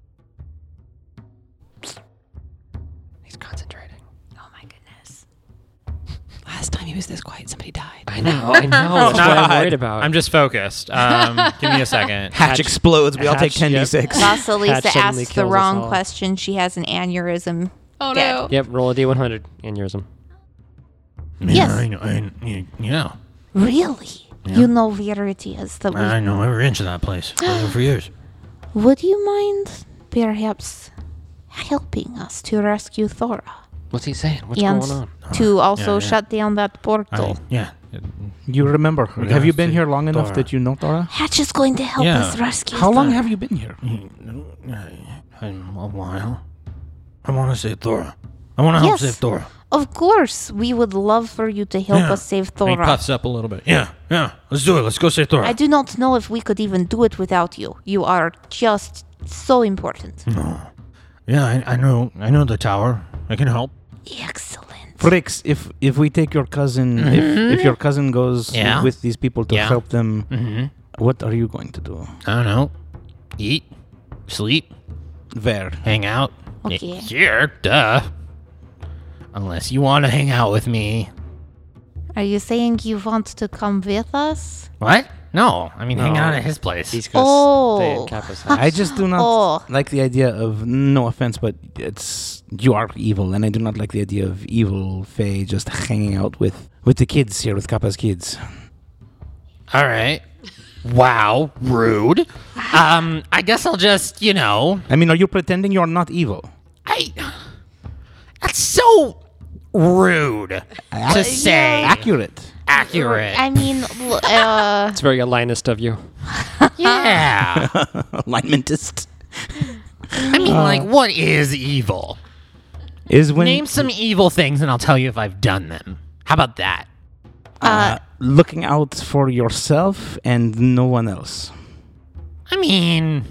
He's concentrating. Oh my goodness. Last time he was this quiet, somebody died. I know, I know. That's what I'm worried about. I'm just focused. Um, give me a second. Hatch, Hatch- explodes. We all take Hatch, ten d yep. six. Vasilisa Hatch suddenly asked the kills us wrong all. question. She has an aneurysm. Oh Dead. no. Yep, roll a d one hundred aneurysm. yeah, Yes. I know. I, you, you know, Really? Yeah. You know where it is. That we I know every inch of that place. Been there for years. Would you mind perhaps helping us to rescue Thora? What's he saying? What's and going on? to also yeah. shut down that portal. I, yeah. You remember? We Have you gotta been see here long enough Dora. that you know Dora? Hatch is going to help Yeah. us rescue How long Thora. have you been here? In a while. I want to save Thora. I want to help Yes. save Thora. Of course, we would love for you to help Yeah. us save And he Thora. puffs up a little bit. Yeah, yeah. Let's do it. Let's go save Thora. I do not know if we could even do it without you. You are just so important. Yeah, I, I know. I know the tower. I can help. Excellent. Fricks, if if we take your cousin, if, if your cousin goes Yeah. with these people to Yeah. help them, Mm-hmm. what are you going to do? I don't know. Eat, sleep, Where? hang out. Y- Okay. Here, duh. Unless you want to hang out with me. Are you saying you want to come with us? What? No. I mean, hang No. out at his place. He's going to Oh. stay in Kappa's house. I just do not Oh. like the idea of, no offense, but it's you are evil, and I do not like the idea of evil Faye just hanging out with with the kids here, with Kappa's kids. All right. Wow, rude. Um, I guess I'll just, you know, I mean, are you pretending you're not evil? I. That's so rude to say. Accurate. Accurate. I mean, l- uh, It's very alignist of you. Yeah. Alignmentist. I mean, like, what is evil? Is when Name some evil things, and I'll tell you if I've done them. How about that? uh, looking out for yourself and no one else. I mean,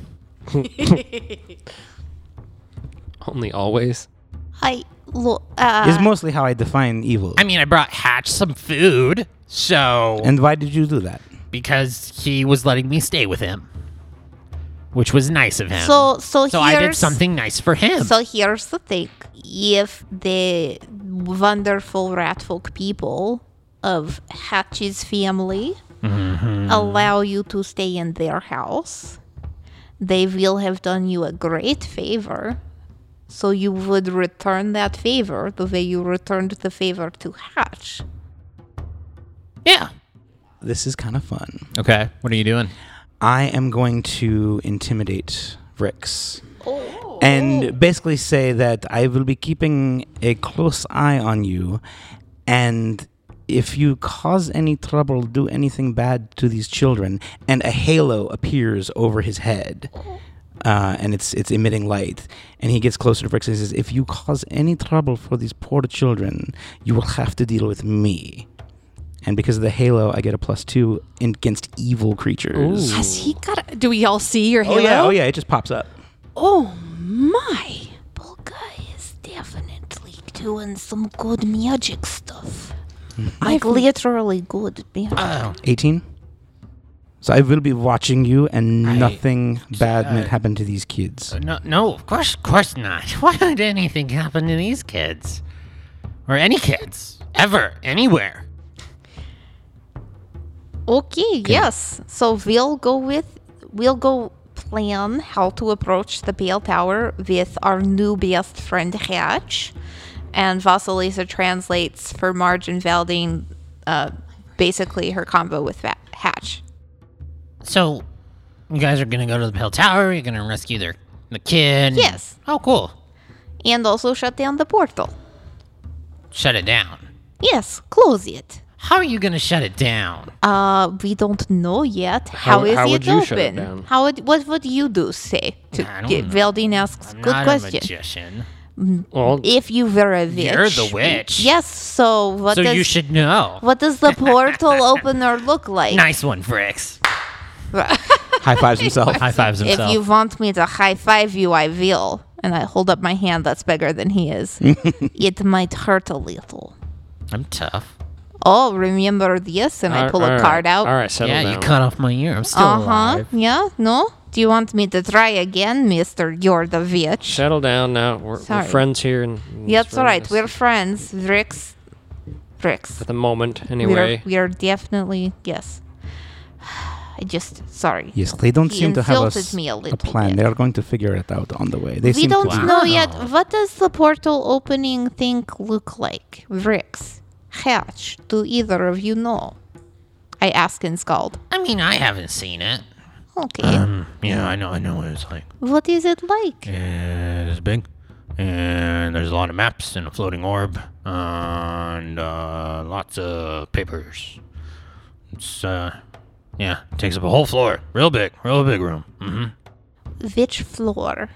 Only always. I look. Uh, is mostly how I define evil. I mean, I brought Hatch some food, so And why did you do that? because he was letting me stay with him, which was nice of him. so so so here's I did something nice for him. So here's the thing: if the wonderful ratfolk people of Hatch's family Mm-hmm. allow you to stay in their house, they will have done you a great favor. So you would return that favor the way you returned the favor to Hatch. yeah. This is kind of fun. Okay, what are you doing? I am going to intimidate Rix. And basically say that I will be keeping a close eye on you, and if you cause any trouble, do anything bad to these children, and a halo appears over his head, uh, and it's it's emitting light, and he gets closer to Rix and says, if you cause any trouble for these poor children, you will have to deal with me. And because of the halo, I get a plus two in- against evil creatures. Has he got? A, do we all see your Oh halo? yeah, oh yeah, it just pops up. Oh my! Bulga is definitely doing some good magic stuff. Like literally good. man. Oh. eighteen? So I will be watching you, and I- nothing bad uh, might happen to these kids. Uh, No, no, of course, of course not. Why would anything happen to these kids? Or any kids. Ever. Anywhere. Okay, yes. So we'll go with we'll go plan how to approach the Pale Tower with our new best friend Hatch. And Vasilisa translates for Marge and Valdine uh, basically her combo with Va- Hatch. So, you guys are gonna go to the Pale Tower, you're gonna rescue their the kid. Yes. Oh, cool. And also shut down the portal. Shut it down. Yes, close it. How are you gonna shut it down? Uh, we don't know yet. How- how is how it would you open? shut it down? How would, what would you do, say? To, I don't yeah, know. Valdine asks, I'm good not a question. magician. Well, If you were a witch. You're the witch. Yes, so what so does you should know. what does the portal opener look like? Nice one, Fricks. High fives himself. High fives If himself. you want me to high five you, I will. And I hold up my hand that's bigger than he is. It might hurt a little. I'm tough. Oh, remember this? And I all- pull all a right, card out. All right, settle yeah, down. you cut off my ear. I'm still Uh huh. alive. Yeah. No. Do you want me to try again, Mister You're the witch? Settle down now. We're, we're Sorry. friends here. And, and Yeah, that's all right. this- We're friends. Rix. Rix. at the moment, anyway. We're, we're definitely, yes. I just, sorry. Yes, they don't He seem to have a, insulted s- me a a little plan. bit. They are going to figure it out on the way. They We seem don't to be- know yet. Wow. What does the portal opening thing look like? Rix. Hatch. Do either of you know? I ask in Scald. I mean, I haven't seen it. Okay. Um, yeah, I know, I know what it's like. What is it like? It's big, and there's a lot of maps and a floating orb, and uh, lots of papers. It's uh, yeah, it takes up a whole floor. Real big, real big room. Mm-hmm. Which floor?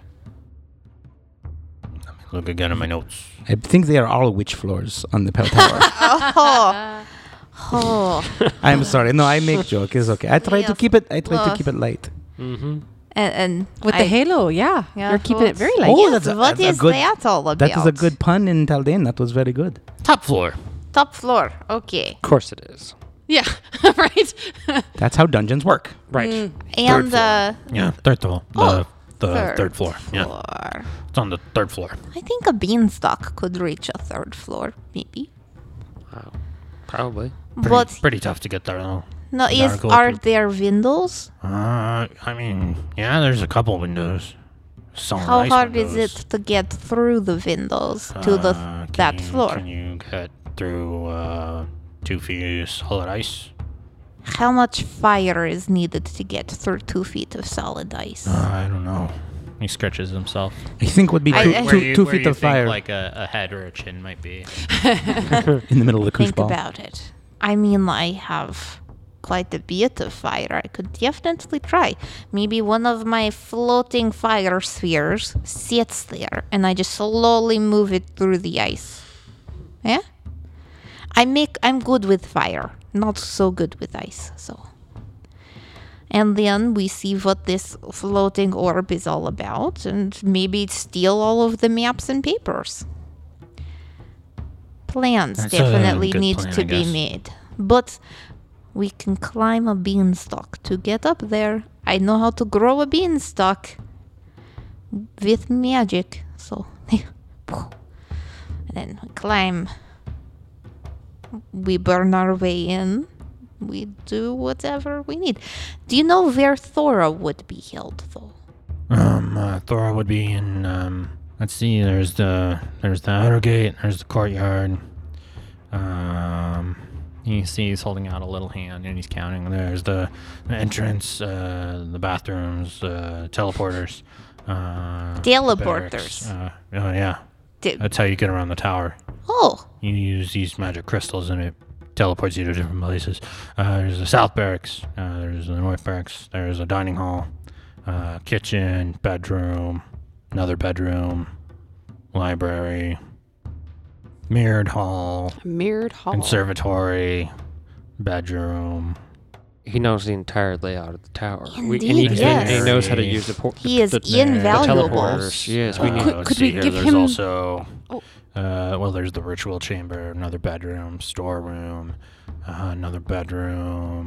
Look again at my notes. I think they are all witch floors on the Pale Tower. Oh. Oh. I'm sorry. No, I make joke. It's okay. I try to Yes. keep it. I try to Well, keep it light. Mm-hmm. And, and With I- the halo, yeah. Yeah, You're keeping it well, very light. Oh, Yes, that's a- what that's a is good- that all about? That is a good pun in Taldane. That was very good. Top floor. Top floor. Okay. Of course it is. Yeah, right. That's how dungeons work. Right. And floor. uh, Yeah, third floor. Oh, the the third third, floor. Yeah, floor. it's on the third floor. I think a beanstalk could reach a third floor, maybe. Wow. Probably. Pretty, But pretty tough to get there though. no, gotta is go are through- there windows? Uh, I mean, yeah, there's a couple windows. Some How nice hard is windows. it to get through the windows to the Uh, can that you- floor? Can you get through uh, two feet of solid ice? How much fire is needed to get through two feet of solid ice? Uh, I don't know. He stretches himself. I think would be I- two, I- two, Where you- two where feet you of think fire like a, a head or a chin might be. in the middle of the koosh Think ball. about it. I mean, I have quite a bit of fire. I could definitely try. Maybe one of my floating fire spheres sits there and I just slowly move it through the ice. Yeah? I make I'm good with fire, not so good with ice, so. And then we see what this floating orb is all about and maybe steal all of the maps and papers. Plans That's a definitely good need plan, to I be guess. made. But we can climb a beanstalk to get up there. I know how to grow a beanstalk with magic. So, and then we climb. We burn our way in. We do whatever we need. Do you know where Thora would be held, though? Um, uh, Thora would be in. Um, let's see. There's the there's the outer gate. There's the courtyard. Um, You see he's holding out a little hand and he's counting. there's the, the entrance, uh, the bathrooms, uh, teleporters. Uh, Teleporters. barracks. Uh, oh yeah, Di- that's how you get around the tower. oh, You use these magic crystals and it teleports you to different places. Uh, there's the south barracks. Uh, there's the north barracks. There's a dining hall, uh, kitchen, bedroom, another bedroom, library, mirrored hall, Mirrored hall. conservatory, bedroom. He knows the entire layout of the tower. We, and, Indeed, he, yes. and he knows how to use the, por- He the, is the, the invaluable. teleporters. Yes, we Uh, need. Could- let's could see we here. give There's him- also, Oh. uh, well, there's the ritual chamber, another bedroom, storeroom, uh, another bedroom,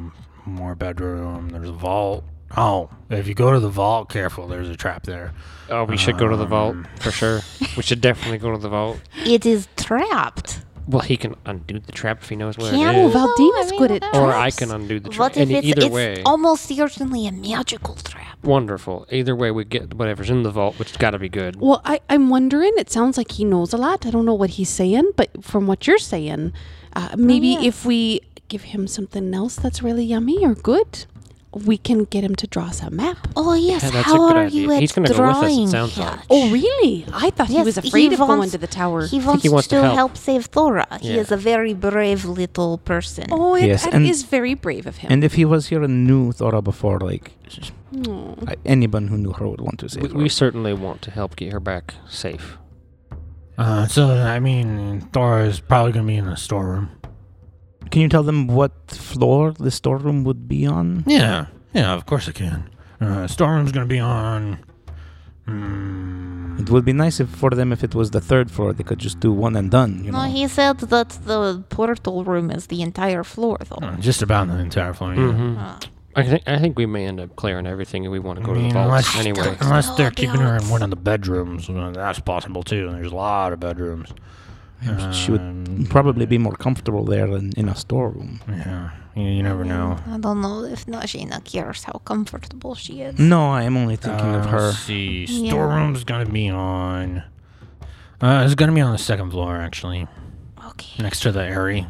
more bedroom. There's a vault. Oh, if you go to the vault, careful. There's a trap there. Oh, we should go to the vault Um, for sure. We should definitely go to the vault. It is trapped. Well, he can undo the trap if he knows where Can it is. Valdine No, I is mean, good at whatever. Or I traps. can undo the trap. What if Any, it's, either it's way, almost certainly a magical trap? wonderful. Either way, we get whatever's in the vault, which has got to be good. Well, I, I'm wondering, it sounds like he knows a lot. I don't know what he's saying, but from what you're saying, uh, maybe yes. if we give him something else that's really yummy or good, we can get him to draw us a map. Oh, yes. Yeah, that's a How good are idea. you at He's gonna go with us, it drawing sounds like. Hatch? Oh, really? I thought he Yes, was he afraid of going wants- to the tower. He wants, he wants to to help. help. save Thora. He Yeah. is a very brave little person. oh, it, Yes, that and- is very brave of him. And if he was here and knew Thora before, like, Aw. I, anyone who knew her would want to save We, her. we certainly want to help get her back safe. Uh, so, I mean, Thora is probably going to be in the storeroom. Can you tell them what floor the storeroom would be on? Yeah, yeah, of course I can. Uh, storeroom's going to be on... Mm, It would be nice if for them if it was the third floor, they could just do one and done. You No, know. he said that the portal room is the entire floor, though. uh, just about the entire floor. Yeah. Mm-hmm. Ah. I think I think we may end up clearing everything if we want to I go to mean, the vault unless, anyway. unless they're Oh, keeping her in doubts. one of the bedrooms, well, that's possible too. There's a lot of bedrooms. Yeah, she would Um, probably be more comfortable there than in a storeroom. Yeah, you, you never know. I don't know if Najina cares how comfortable she is. No, I am only thinking Uh, of her. Let's see, Yeah. storeroom's gonna be on. Uh, it's gonna be on the second floor, actually, Okay. next to the Airy.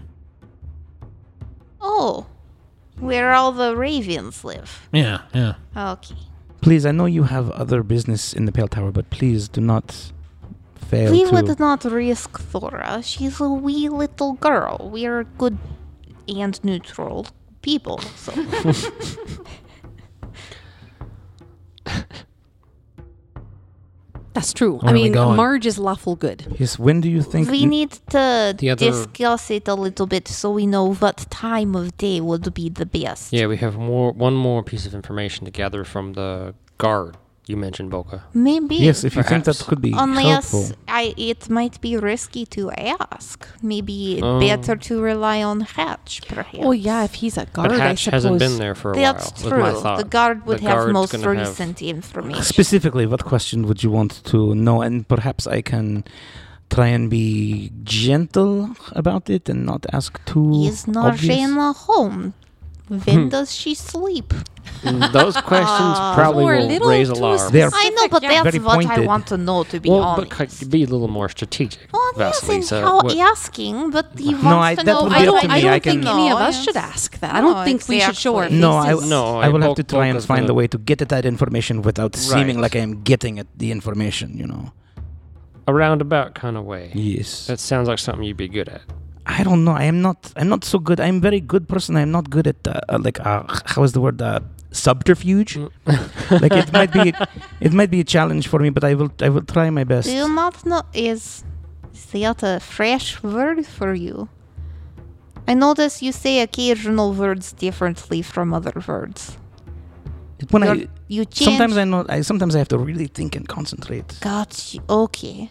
Oh, where all the ravens live. Yeah, yeah. Okay. Please, I know you have other business in the Pale Tower, but please do not fail We to. would not risk Thora. She's a wee little girl. We are good and neutral people. So That's true. Where I are we mean, going? Marge is lawful good. Yes. When do you think? we need to The other- discuss it a little bit so we know what time of day would be the best. Yeah, we have more one more piece of information to gather from the guard you mentioned, Boca. Maybe. Yes, if you think that Perhaps. could be Unless helpful. I, it might be risky to ask. Maybe Oh. better to rely on Hatch, perhaps. Oh, yeah, if he's a guard, But I Hatch suppose. hasn't been there for a That's while. Was my true. thought. The guard would The have guard's most gonna have- recent information. Specifically, what question would you want to know? And perhaps I can try and be gentle about it and not ask too Is obvious. Najina home? When does she sleep? Mm, Those questions Ah. probably Or a will little raise too alarm. They're I know, but yeah. that's Very what I pointed. want to know, to be well, honest. but could be a little more strategic, Oh, yes, and Vasilisa. how What- asking, but he wants No, I- to that know. would I be up don't, to I me. don't I think can- any of No, us should yes. ask that. I No, don't think we should show our exactly. No, I, faces. No, I will have Bo- to try and Boca's find gonna- a way to get at that information without seeming Right. like I am getting at the information, you know. a roundabout kind of way. Yes. That sounds like something you'd be good at. I don't know. I am not. I'm not so good. I'm a very good person. I'm not good at uh, uh, like uh, how is the word uh, subterfuge? Like it might be. It might be a challenge for me, but I will. I will try my best. Do you not know? Is, is that a fresh word for you? I notice you say occasional words differently from other words. When I You're- you change. sometimes I know. I sometimes I have to really think and concentrate. Got you. Okay.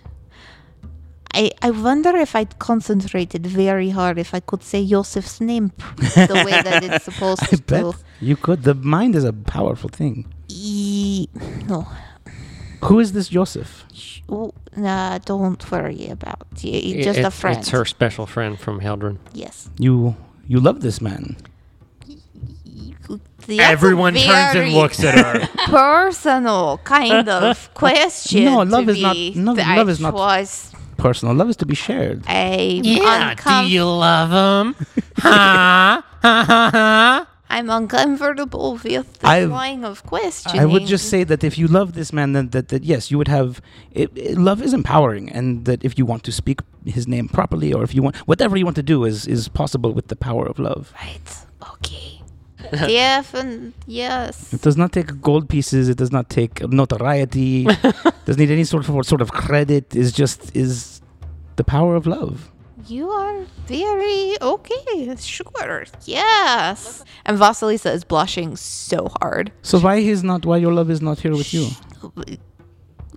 I, I wonder if I'd concentrated very hard if I could say Joseph's name the way that it's supposed I to. bet you could. The mind is a powerful thing. E- no. Who is this Joseph? Sh- oh, nah, don't worry about it. I- Just a it's, friend. It's her special friend from Heldren. Yes. You you love this man. That's a Everyone turns and very looks at her. personal kind of question. No, love to is not- be. no, That love is not- was Personal love is to be shared. a Yeah, uncom- do you love him? Ha ha ha ha. I'm uncomfortable with the I've- line of questioning. I would just say that if you love this man, then that, that yes, you would have. It, it- love is empowering, and that if you want to speak his name properly, or if you want whatever you want to do, is is possible with the power of love. Right. Okay. Defin- yes. It does not take gold pieces. It does not take notoriety. Doesn't need any sort of sort of credit. Is just is the power of love. You are very okay. Sure. Yes. And Vasilisa is blushing so hard. So why is not why your love is not here with you?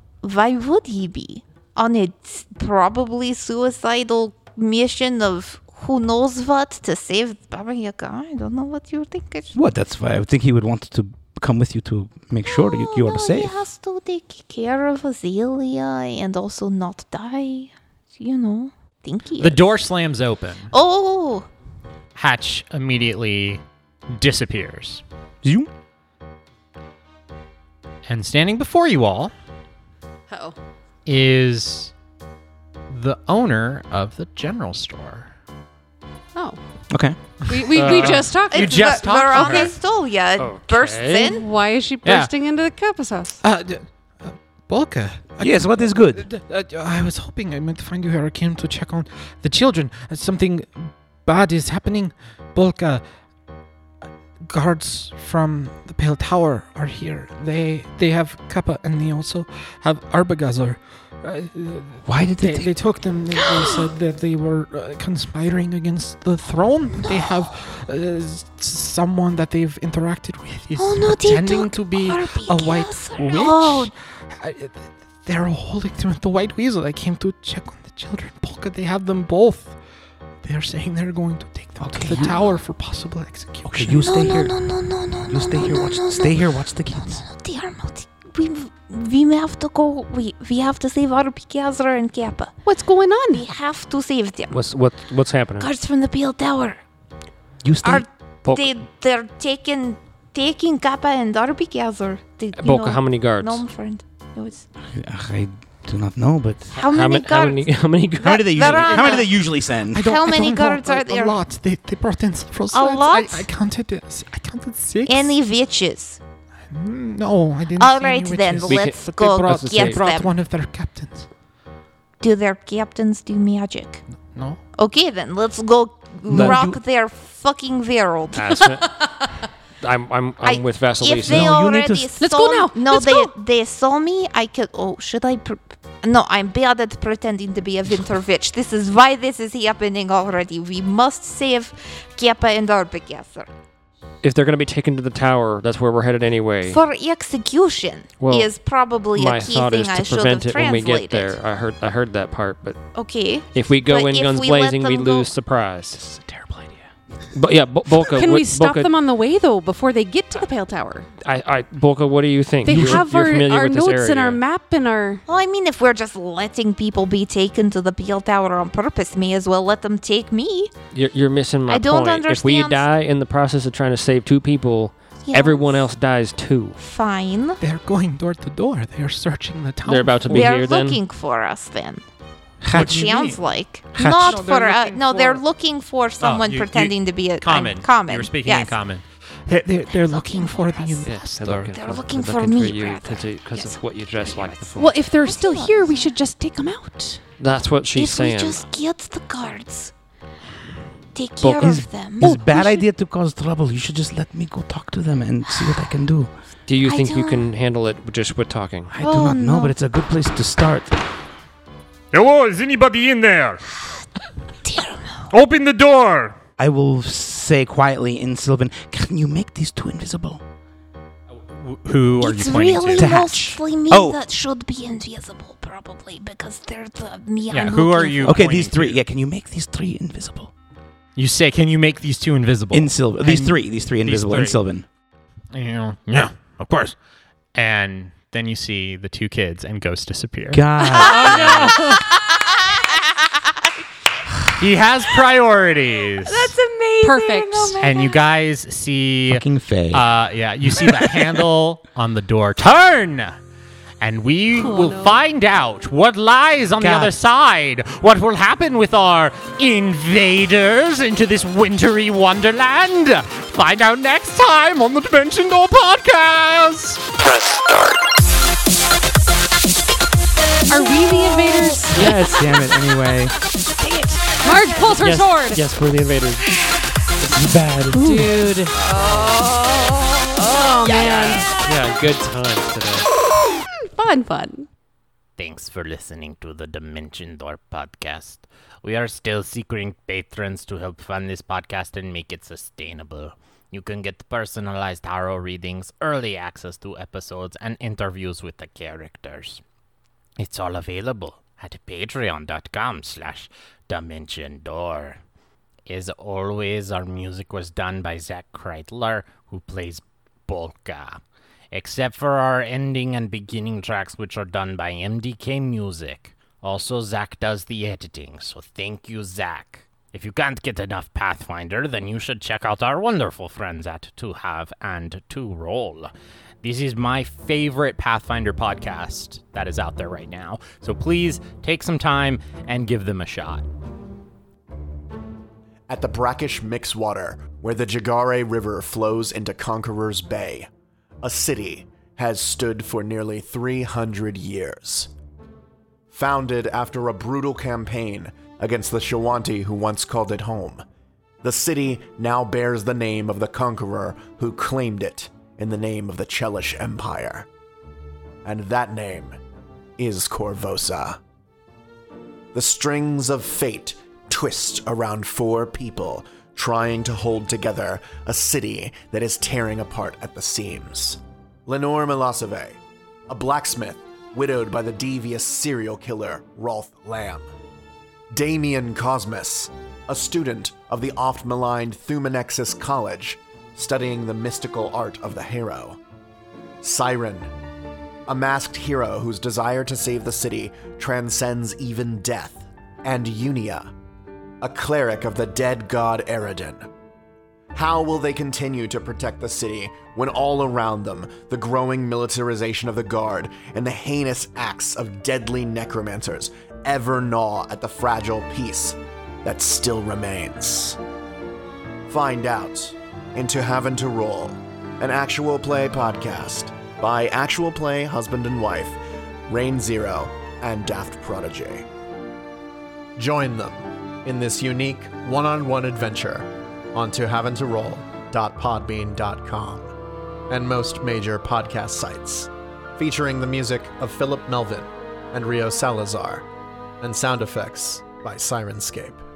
Why would he be on a s- probably suicidal mission of who knows what to save Baba Yaga. I don't know what you're thinking. What? That's why I would think he would want to come with you to make sure you, you Oh, are no, safe. He has to take care of Azalea and also not die. You know, think he The is. door slams open. Oh, Hatch immediately disappears. Zoom. And standing before you all Oh. is the owner of the general store. Oh. Okay. We, we, we Uh, just talked. You it's just Ver- talked to her. Veronica Stolia Okay. bursts in. Why is she Yeah. bursting into the Kappa's house? Uh, d- uh Bolka. I- Yes, what is good? d- uh, I was hoping I might find you here. I came to check on the children. Uh, Something bad is happening. Bolka. Guards from the Pale Tower are here. They they have Kappa and they also have Arbogazar. Uh, Why did They, they? they took them. They, they said that they were uh, conspiring against the throne. They have uh, s- someone that they've interacted with is Oh, no, they pretending took to be Barbie a white Gasser. witch. Oh. I, they're holding them at the White Weasel. I came to check on the children. Polka, they have them both. They're saying they're going to take them Okay, to the you- tower for possible execution. Okay, you stay no, here. no, no, no, no, no, You stay no, here. no, Watch. no, Stay no. here. Watch the No, kids. no, they are not. We, we have to go. We, we have to save our Picazra and Kappa. What's going on? We have to save them. What's what what's happening? Guards from the Pale Tower. You stay. Are Polka, they? They're taking taking Kappa and Darby Gather. The, you Polka, know, how many guards? gnome friend. It was I do not know, but how many many, how guards? many how many guards? how do they usually? Verona. How many do they usually send? I don't- How I many don't know. guards A- are there? A lot. They, they brought in several A sleds. lot? I, I counted. it. I counted six. Any witches? No, I didn't. All see right any then, witches. We can- let's But they go brought, Let's they get say- brought them. one of their captains. Do their captains do magic? No. Okay then, let's go No. rock their fucking world. That's it. I'm I'm I'm I- with If Vasilisa. they No, you need already to s- Let's saw go now. No, Let's they go. they saw me. I could. Oh, should I? Pr- no, I'm bad at pretending to be a winter witch. This is why this is happening already. We must save Kappa and Arbigasser. If they're going to be taken to the tower, that's where we're headed anyway. For execution Well, is probably My a key thought thing is I to should have prevent it when we translated. get there. I heard I heard that part, but Okay. if we go But in if guns we let blazing, we them go- lose surprise. This is a terrible idea. But yeah, Bo- Bolka, Can what, we stop Bolka, them on the way though before they get to the Pale Tower? I, I, Bolka, what do you think? They you're, have you're our, familiar our with this notes and area. our map and our. Well, I mean, if we're just letting people be taken to the Peel Tower on purpose, may as well let them take me. You're, you're missing my I don't point. If we understand. die in the process of trying to save two people, Yes. everyone else dies too. Fine. They're going door to door. They are searching the town. They're about to for be They're here then? looking for us then. Hatch. Sounds like. Hatch. Not No, they're for us. looking No, they're for- looking for someone you- you- pretending to be a Common. I'm common. You were speaking yes. in common. They're, they're, they're looking for the us. Yes, investor. they're looking, They're for, looking they're for looking me, for you rather. because Yes. of what you dressed like before. Well, if they're still here, we should just take them out. That's what she's if saying. we just get the guards, take Well, care is- of them. It's a bad idea to cause trouble. You should just let me go talk to them and see what I can do. Do you I think you don't- can handle it just with talking? I do Oh, not know, no. but it's a good place to start. Hello, is anybody in there? Dear no. Open the door! I will say quietly in Sylvan, can you make these two invisible? Who are It's you pointing really to? To Hatch. mostly me Oh. that should be invisible, probably, because they're the me Yeah, I'm who are looking you? for. Okay, pointing these three. to? Yeah, can you make these three invisible? You say, can you make these two invisible? In Sylvan. These And- three. These three invisible in three. Sylvan. You know, yeah, of course. And then you see the two kids and Ghost disappear. God. He has priorities. That's amazing. Perfect. Oh my and you God. guys see Fucking Faye. Uh, yeah, you see the handle on the door turn, and we will find out what lies on the God. other side. What will happen with our invaders into this wintry wonderland? Find out next time on the Dimension Door podcast. Are we the invaders? yes, damn it. Anyway. Marge pulls her yes, sword. yes, we're the invaders. Bad. Dude. Oh, man. Yeah, good times today. Fun, fun. Thanks for listening to the Dimension Door podcast. We are still seeking patrons to help fund this podcast and make it sustainable. You can get personalized tarot readings, early access to episodes, and interviews with the characters. It's all available at patreon.com slash Dimension Door. As always, our music was done by Zach Kreitler, who plays Bolka. Except for our ending and beginning tracks, which are done by M D K Music. Also, Zach does the editing, so thank you, Zach. If you can't get enough Pathfinder, then you should check out our wonderful friends at To Have and To Roll. This is my favorite Pathfinder podcast that is out there right now, so please take some time and give them a shot. At the brackish Mixwater, where the Jagare River flows into Conqueror's Bay, a city has stood for nearly three hundred years. Founded after a brutal campaign against the Shawanti who once called it home, the city now bears the name of the conqueror who claimed it in the name of the Chelish Empire. And that name is Korvosa. The strings of fate twist around four people trying to hold together a city that is tearing apart at the seams. Lenore Milasove, a blacksmith widowed by the devious serial killer Rolf Lamb. Damien Cosmus, a student of the oft-maligned Thumanexis College, studying the mystical art of the Harrow. Siren, a masked hero whose desire to save the city transcends even death. And Unia, a cleric of the dead god Eredin. How will they continue to protect the city when all around them the growing militarization of the Guard and the heinous acts of deadly necromancers ever gnaw at the fragile peace that still remains? Find out in To Have and To Roll, an actual play podcast by Actual Play Husband and Wife, Rain Zero, and Daft Prodigy. Join them in this unique one-on-one adventure on to have and to roll dot podbean dot com and most major podcast sites, featuring the music of Philip Melvin and Rio Salazar, and sound effects by Sirenscape.